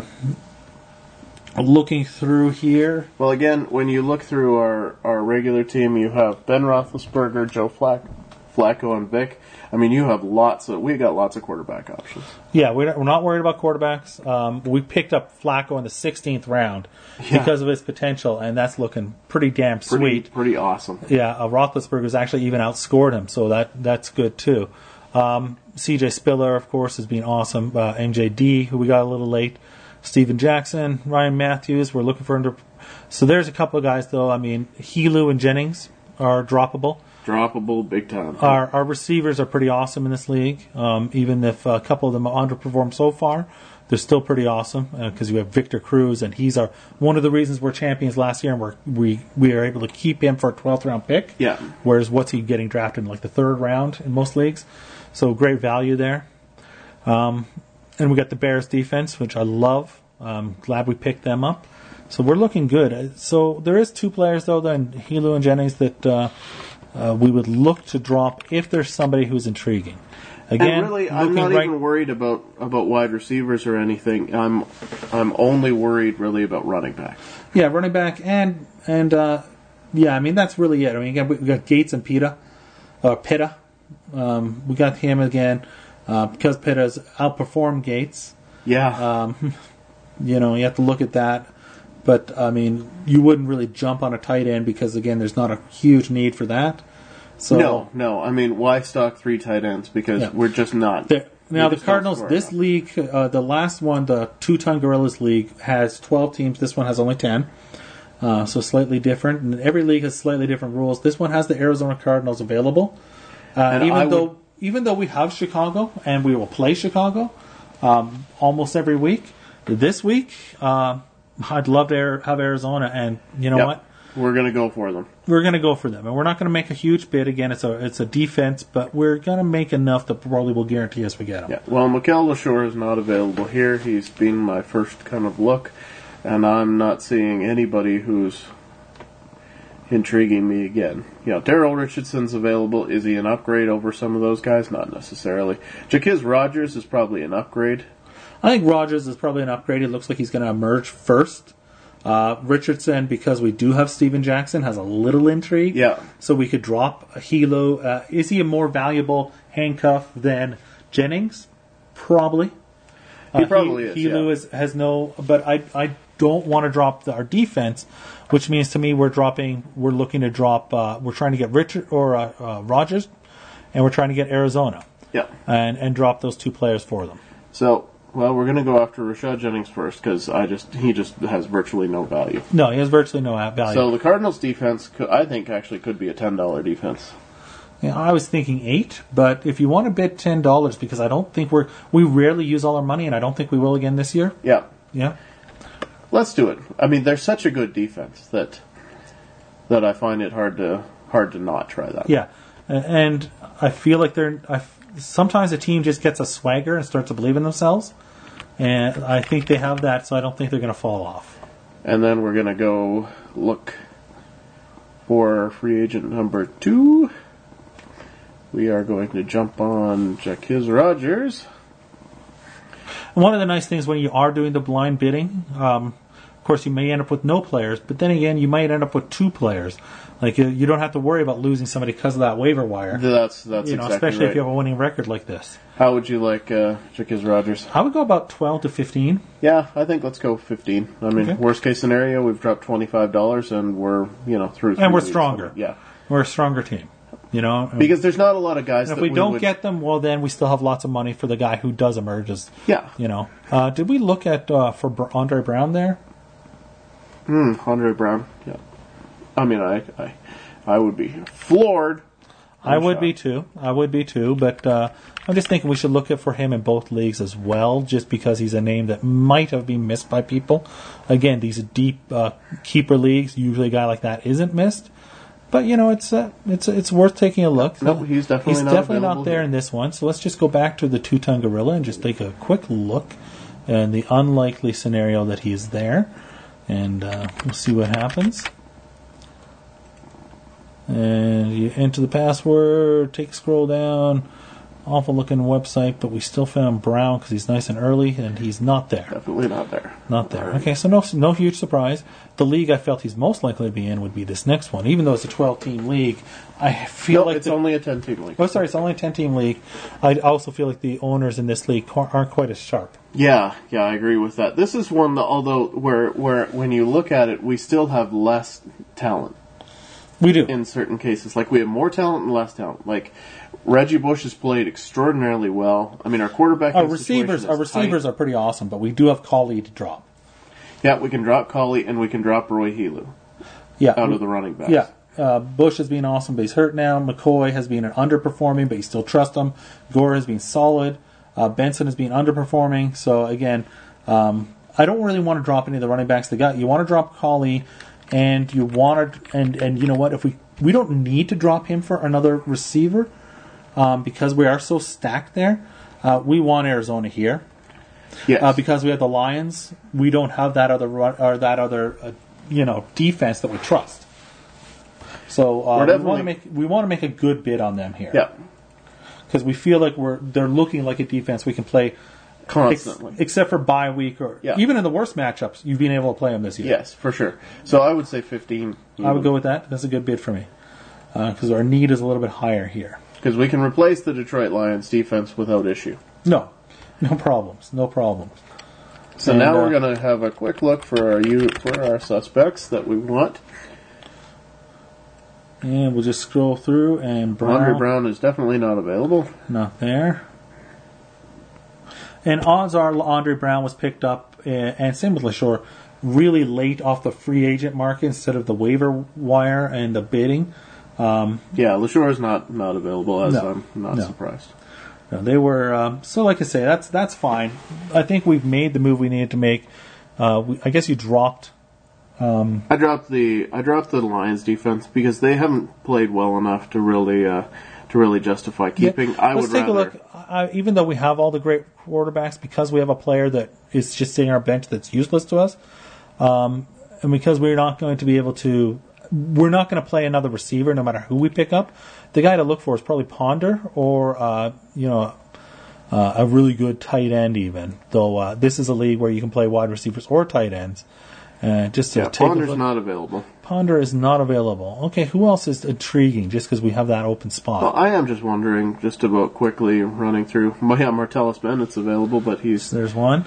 looking through here, Well, again, when you look through our, our regular team, you have Ben Roethlisberger, Joe Flack, Flacco, and Vic. I mean, you have lots of. We got lots of quarterback options. yeah, we're not, we're not worried about quarterbacks. Um, we picked up Flacco in the sixteenth round Yeah. because of his potential, and that's looking pretty damn Pretty, sweet. pretty awesome. Yeah, uh, Roethlisberger's actually even outscored him, so that that's good too. Um, C J Spiller, of course, has been awesome. Uh, M J D, who we got a little late. Steven Jackson, Ryan Matthews, we're looking for under. So there's a couple of guys, though. I mean, Helu and Jennings are droppable. Droppable, big time. Our our receivers are pretty awesome in this league. Um, even if a couple of them have underperformed so far, they're still pretty awesome because we have Victor Cruz, and he's our one of the reasons we're champions last year, and we're, we we are able to keep him for a twelfth round pick. Yeah. Whereas what's he getting drafted in like the third round in most leagues? So great value there. Um, and we got the Bears defense, which I love. Um, glad we picked them up. So we're looking good. So there is two players though, then Helu and Jennings, that uh, uh, we would look to drop if there's somebody who's intriguing. Again, and really, I'm looking not right- even worried about, about wide receivers or anything. I'm I'm only worried really about running back. Yeah, running back and and uh, yeah, I mean that's really it. I mean, again, we we got Gates and Pita, or Pitta. Um, we got him again uh, because Pitta's outperformed Gates. Yeah. Um, you know, you have to look at that. But I mean, you wouldn't really jump on a tight end because again, there's not a huge need for that. So no, no. I mean, why stock three tight ends? Because Yeah. we're just not. The, now we the just don't Cardinals, score this enough. league, uh, the last one, the Two Ton Gorillas League, has twelve teams. This one has only ten, uh, so slightly different. And every league has slightly different rules. This one has the Arizona Cardinals available, uh, And even I though would- even though we have Chicago and we will play Chicago um, almost every week. This week, uh, I'd love to air, have Arizona, and you know Yep. what? We're going to go for them. We're going to go for them, and we're not going to make a huge bid. Again, it's a it's a defense, but we're going to make enough that probably will guarantee us we get them. Yeah. Well, Mikael LaShore is not available here. He's been my first kind of look, and I'm not seeing anybody who's intriguing me again. You know, Daryl Richardson's available. Is he an upgrade over some of those guys? Not necessarily. Jaquiz Rogers is probably an upgrade. I think Rogers is probably an upgrade. It looks like he's going to emerge first. Uh, Richardson, because we do have Steven Jackson, has a little intrigue. Yeah. So we could drop a Hilo. Uh, is he a more valuable handcuff than Jennings? Probably. He probably uh, is. Hilo yeah. is, has no, but I I don't want to drop the, our defense, which means to me we're dropping. We're looking to drop. Uh, we're trying to get Richard or uh, uh, Rogers, and we're trying to get Arizona. Yeah. And and drop those two players for them. So. Well, we're going to go after Rashad Jennings first because I just he just has virtually no value. No, he has virtually no value. So the Cardinals' defense, could, I think, actually could be a ten dollar defense. Yeah, I was thinking eight, but if you want to bid ten dollars, because I don't think we're we rarely use all our money, and I don't think we will again this year. Yeah, yeah. Let's do it. I mean, they're such a good defense that that I find it hard to hard to not try that. Yeah, and I feel like they're. I, sometimes a team just gets a swagger and starts to believe in themselves. And I think they have that, so I don't think they're going to fall off. And then we're going to go look for free agent number two. We are going to jump on Jaquiz Rogers. And one of the nice things when you are doing the blind bidding, um, of course, you may end up with no players, but then again, you might end up with two players. Like you, you don't have to worry about losing somebody because of that waiver wire. That's that's you know, exactly especially right. if you have a winning record like this. How would you like uh, Jaquiz Rogers? I would go about twelve to fifteen. Yeah, I think let's go fifteen. I mean, Okay. worst case scenario, we've dropped twenty five dollars, and we're you know through. And we're three stronger. weeks. Yeah, We're a stronger team. You know, because there's not a lot of guys. And if that we, we don't would, get them, well, then we still have lots of money for the guy who does emerge. As, yeah, you know, uh, did we look at uh, for Br- Andre Brown there? Hmm, Andre Brown. Yeah, I mean, I, I, I would be floored. I would be too. I would be too. But uh, I'm just thinking we should look at for him in both leagues as well, just because he's a name that might have been missed by people. Again, these deep uh, keeper leagues, usually a guy like that isn't missed. But you know, it's uh, it's it's worth taking a look. No, he's definitely he's not definitely available not there here. in this one. So let's just go back to the two-ton gorilla and just take a quick look in the unlikely scenario that he's there, and uh, we'll see what happens. And you enter the password, take a scroll down. Awful looking website, but we still found Brown because he's nice and early, and he's not there. Definitely not there. Not there. Okay, so no no huge surprise. The league I felt he's most likely to be in would be this next one. Even though it's a twelve-team league, I feel No, like... it's the, only a ten-team league. Oh, sorry, it's only a ten-team league. I also feel like the owners in this league aren't quite as sharp. Yeah, yeah, I agree with that. This is one that, although where where when you look at it, we still have less talent. We do. In certain cases, like we have more talent and less talent. Like Reggie Bush has played extraordinarily well. I mean, our quarterback. Our receivers, our receivers are pretty awesome, but we do have Cauley to drop. Yeah, we can drop Cauley and we can drop Roy Helu. Yeah, out of the running backs. Yeah, uh, Bush has been awesome, but he's hurt now. McCoy has been underperforming, but you still trust him. Gore has been solid. Uh, Benson has been underperforming. So again, um, I don't really want to drop any of the running backs they got. You want to drop Cauley. And you want to, and, and you know what? If we we don't need to drop him for another receiver, um, because we are so stacked there. Uh, we want Arizona here, yes. uh, because we have the Lions. We don't have that other run, or that other uh, you know defense that we trust. So uh, we want to make we want to make a good bid on them here. Yeah, because we feel like we're they're looking like a defense we can play. Constantly. Ex- except for bye week or yeah. even in the worst matchups, you've been able to play them this year. Yes, for sure. So I would say fifteen. I would go with that. That's a good bid for me. Because uh, our need is a little bit higher here. Because we can replace the Detroit Lions defense without issue. No. No problems. No problems. So and, now uh, we're going to have a quick look for our u- for our suspects that we want. And we'll just scroll through and Brown. Andre Brown is definitely not available. Not there. And odds are Andre Brown was picked up, uh, and same with LaShore, really late off the free agent market instead of the waiver wire and the bidding. Um, yeah, LaShore is not, not available, as no, I'm not no. surprised. No, they were, um, so like I say, that's that's fine. I think we've made the move we needed to make. Uh, we, I guess you dropped... Um, I dropped the I dropped the Lions defense because they haven't played well enough to really... Uh, to really justify keeping. Yeah. I Let's would take rather... a look. I, even though we have all the great quarterbacks, because we have a player that is just sitting on our bench that's useless to us, um, and because we're not going to be able to we're not going to play another receiver no matter who we pick up. The guy to look for is probably Ponder or, uh, you know, uh, a really good tight end even. Though uh, this is a league where you can play wide receivers or tight ends. Uh, just to Yeah, take Ponder's a look. not available. Ponder is not available. Okay, who else is intriguing just because we have that open spot? Well, I am just wondering, just about quickly running through. Well, yeah, Martellus Bennett's available, but he's There's one.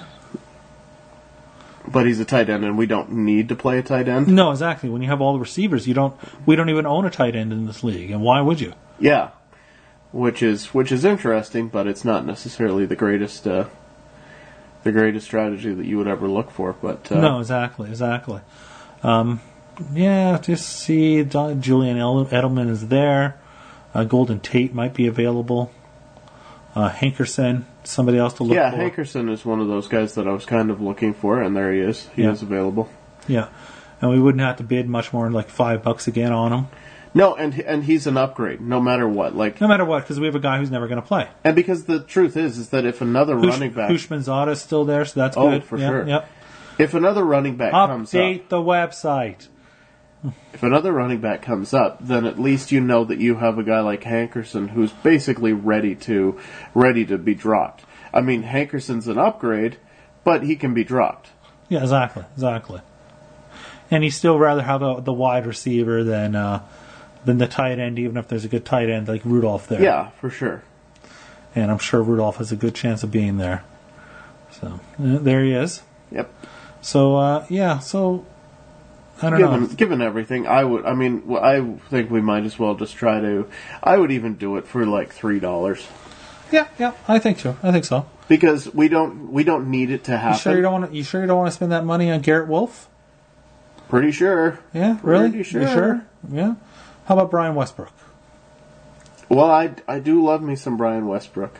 but he's a tight end, and we don't need to play a tight end. No, exactly. When you have all the receivers, you don't. We don't even own a tight end in this league, and why would you? Yeah, which is which is interesting, but it's not necessarily the greatest uh, the greatest strategy that you would ever look for. But uh, No, exactly, exactly. Um, yeah, just see Don- Julian Edelman is there. Uh, Golden Tate might be available. Uh, Hankerson, somebody else to look yeah, for. Hankerson is one of those guys that I was kind of looking for, and there he is. He Yeah. is available. Yeah, and we wouldn't have to bid much more than like five bucks again on him, No, and and he's an upgrade, no matter what. Like, no matter what, because we have a guy who's never going to play. and because the truth is, is that if another Hush- running back, Hushmanzada is still there, so that's Oh, good. for Yep, sure. Yep. if another running back comes up, Update the website. if another running back comes up, then at least you know that you have a guy like Hankerson who's basically ready to ready to be dropped. I mean, Hankerson's an upgrade, but he can be dropped. Yeah, exactly, exactly. And you still rather have a, the wide receiver than uh, than the tight end, even if there's a good tight end like Rudolph there. Yeah, for sure. And I'm sure Rudolph has a good chance of being there. So uh, there he is. Yep. So uh, yeah, so I don't Given know. given everything, I would. I mean, well, I think we might as well just try to. I would even do it for like three dollars Yeah, yeah, I think so. I think so. because we don't we don't need it to happen. You sure you don't want to? You sure you don't want to spend that money on Garrett Wolf? Pretty sure. Yeah, really? Pretty sure. You sure? Yeah. How about Brian Westbrook? Well, I, I do love me some Brian Westbrook.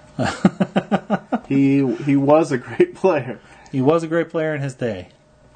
he he was a great player. He was a great player in his day.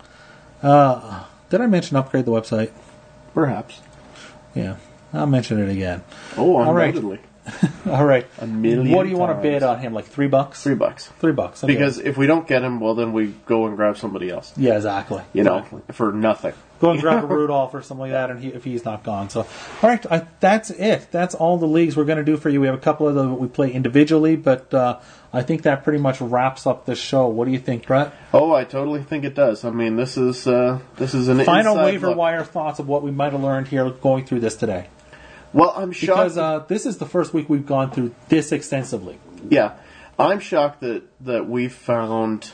Uh, did I mention upgrade the website? Perhaps. Yeah, I'll mention it again. Oh, All right. undoubtedly. All right. A million What do you want to times. bid on him? Like three bucks? Three bucks. Three bucks. Okay. Because if we don't get him, well, then we go and grab somebody else. yeah, exactly. You know, Exactly. for nothing. Go and grab a Rudolph or something like that, and he, if he's not gone. So, all right, I, that's it. That's all the leagues we're going to do for you. We have a couple of them that we play individually, but uh, I think that pretty much wraps up this show. What do you think, Brett? Oh, I totally think it does. I mean, this is uh, this is an Final inside waiver look. wire thoughts of what we might have learned here going through this today. Well, I'm shocked. Because uh, this is the first week we've gone through this extensively. Yeah, I'm shocked that that we found.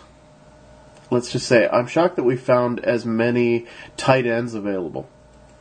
Let's just say I'm shocked that we found as many tight ends available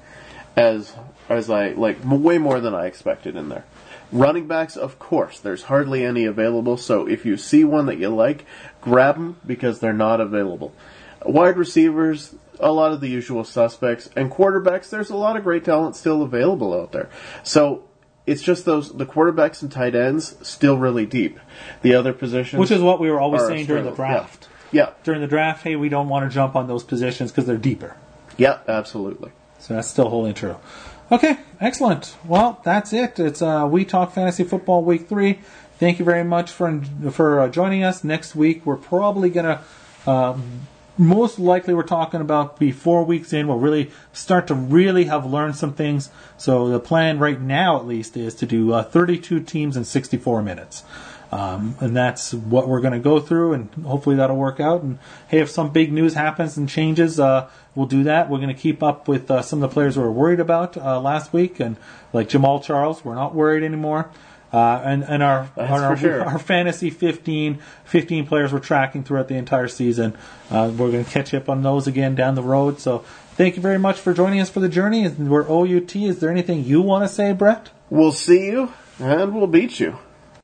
as as I like way more than I expected in there. Running backs, of course, there's hardly any available. So if you see one that you like, grab them because they're not available. Wide receivers, a lot of the usual suspects, and quarterbacks. There's a lot of great talent still available out there. So. It's just those the quarterbacks and tight ends still really deep. The other positions, Which is what we were always are saying during the struggle. draft. Yeah. During the draft, hey, we don't want to jump on those positions because they're deeper. Yeah, absolutely. So that's still holding true. Okay, excellent. Well, that's it. It's uh, We Talk Fantasy Football Week three. Thank you very much for for uh, joining us. Next week, we're probably going to, uh, most likely we're talking about be four weeks in. We'll really start to really have learned some things. So the plan right now, at least, is to do uh, thirty-two teams in sixty-four minutes. Um, and that's what we're going to go through, and hopefully that'll work out. And hey, if some big news happens and changes, uh, we'll do that. We're going to keep up with uh, some of the players we were worried about uh, last week, and like Jamal Charles, we're not worried anymore. Uh, and and our That's our, for sure. our fantasy fifteen, fifteen players we're tracking throughout the entire season. Uh, we're going to catch up on those again down the road. So thank you very much for joining us for the journey. We're O U T. Is there anything you want to say, Brett? We'll see you, and we'll beat you.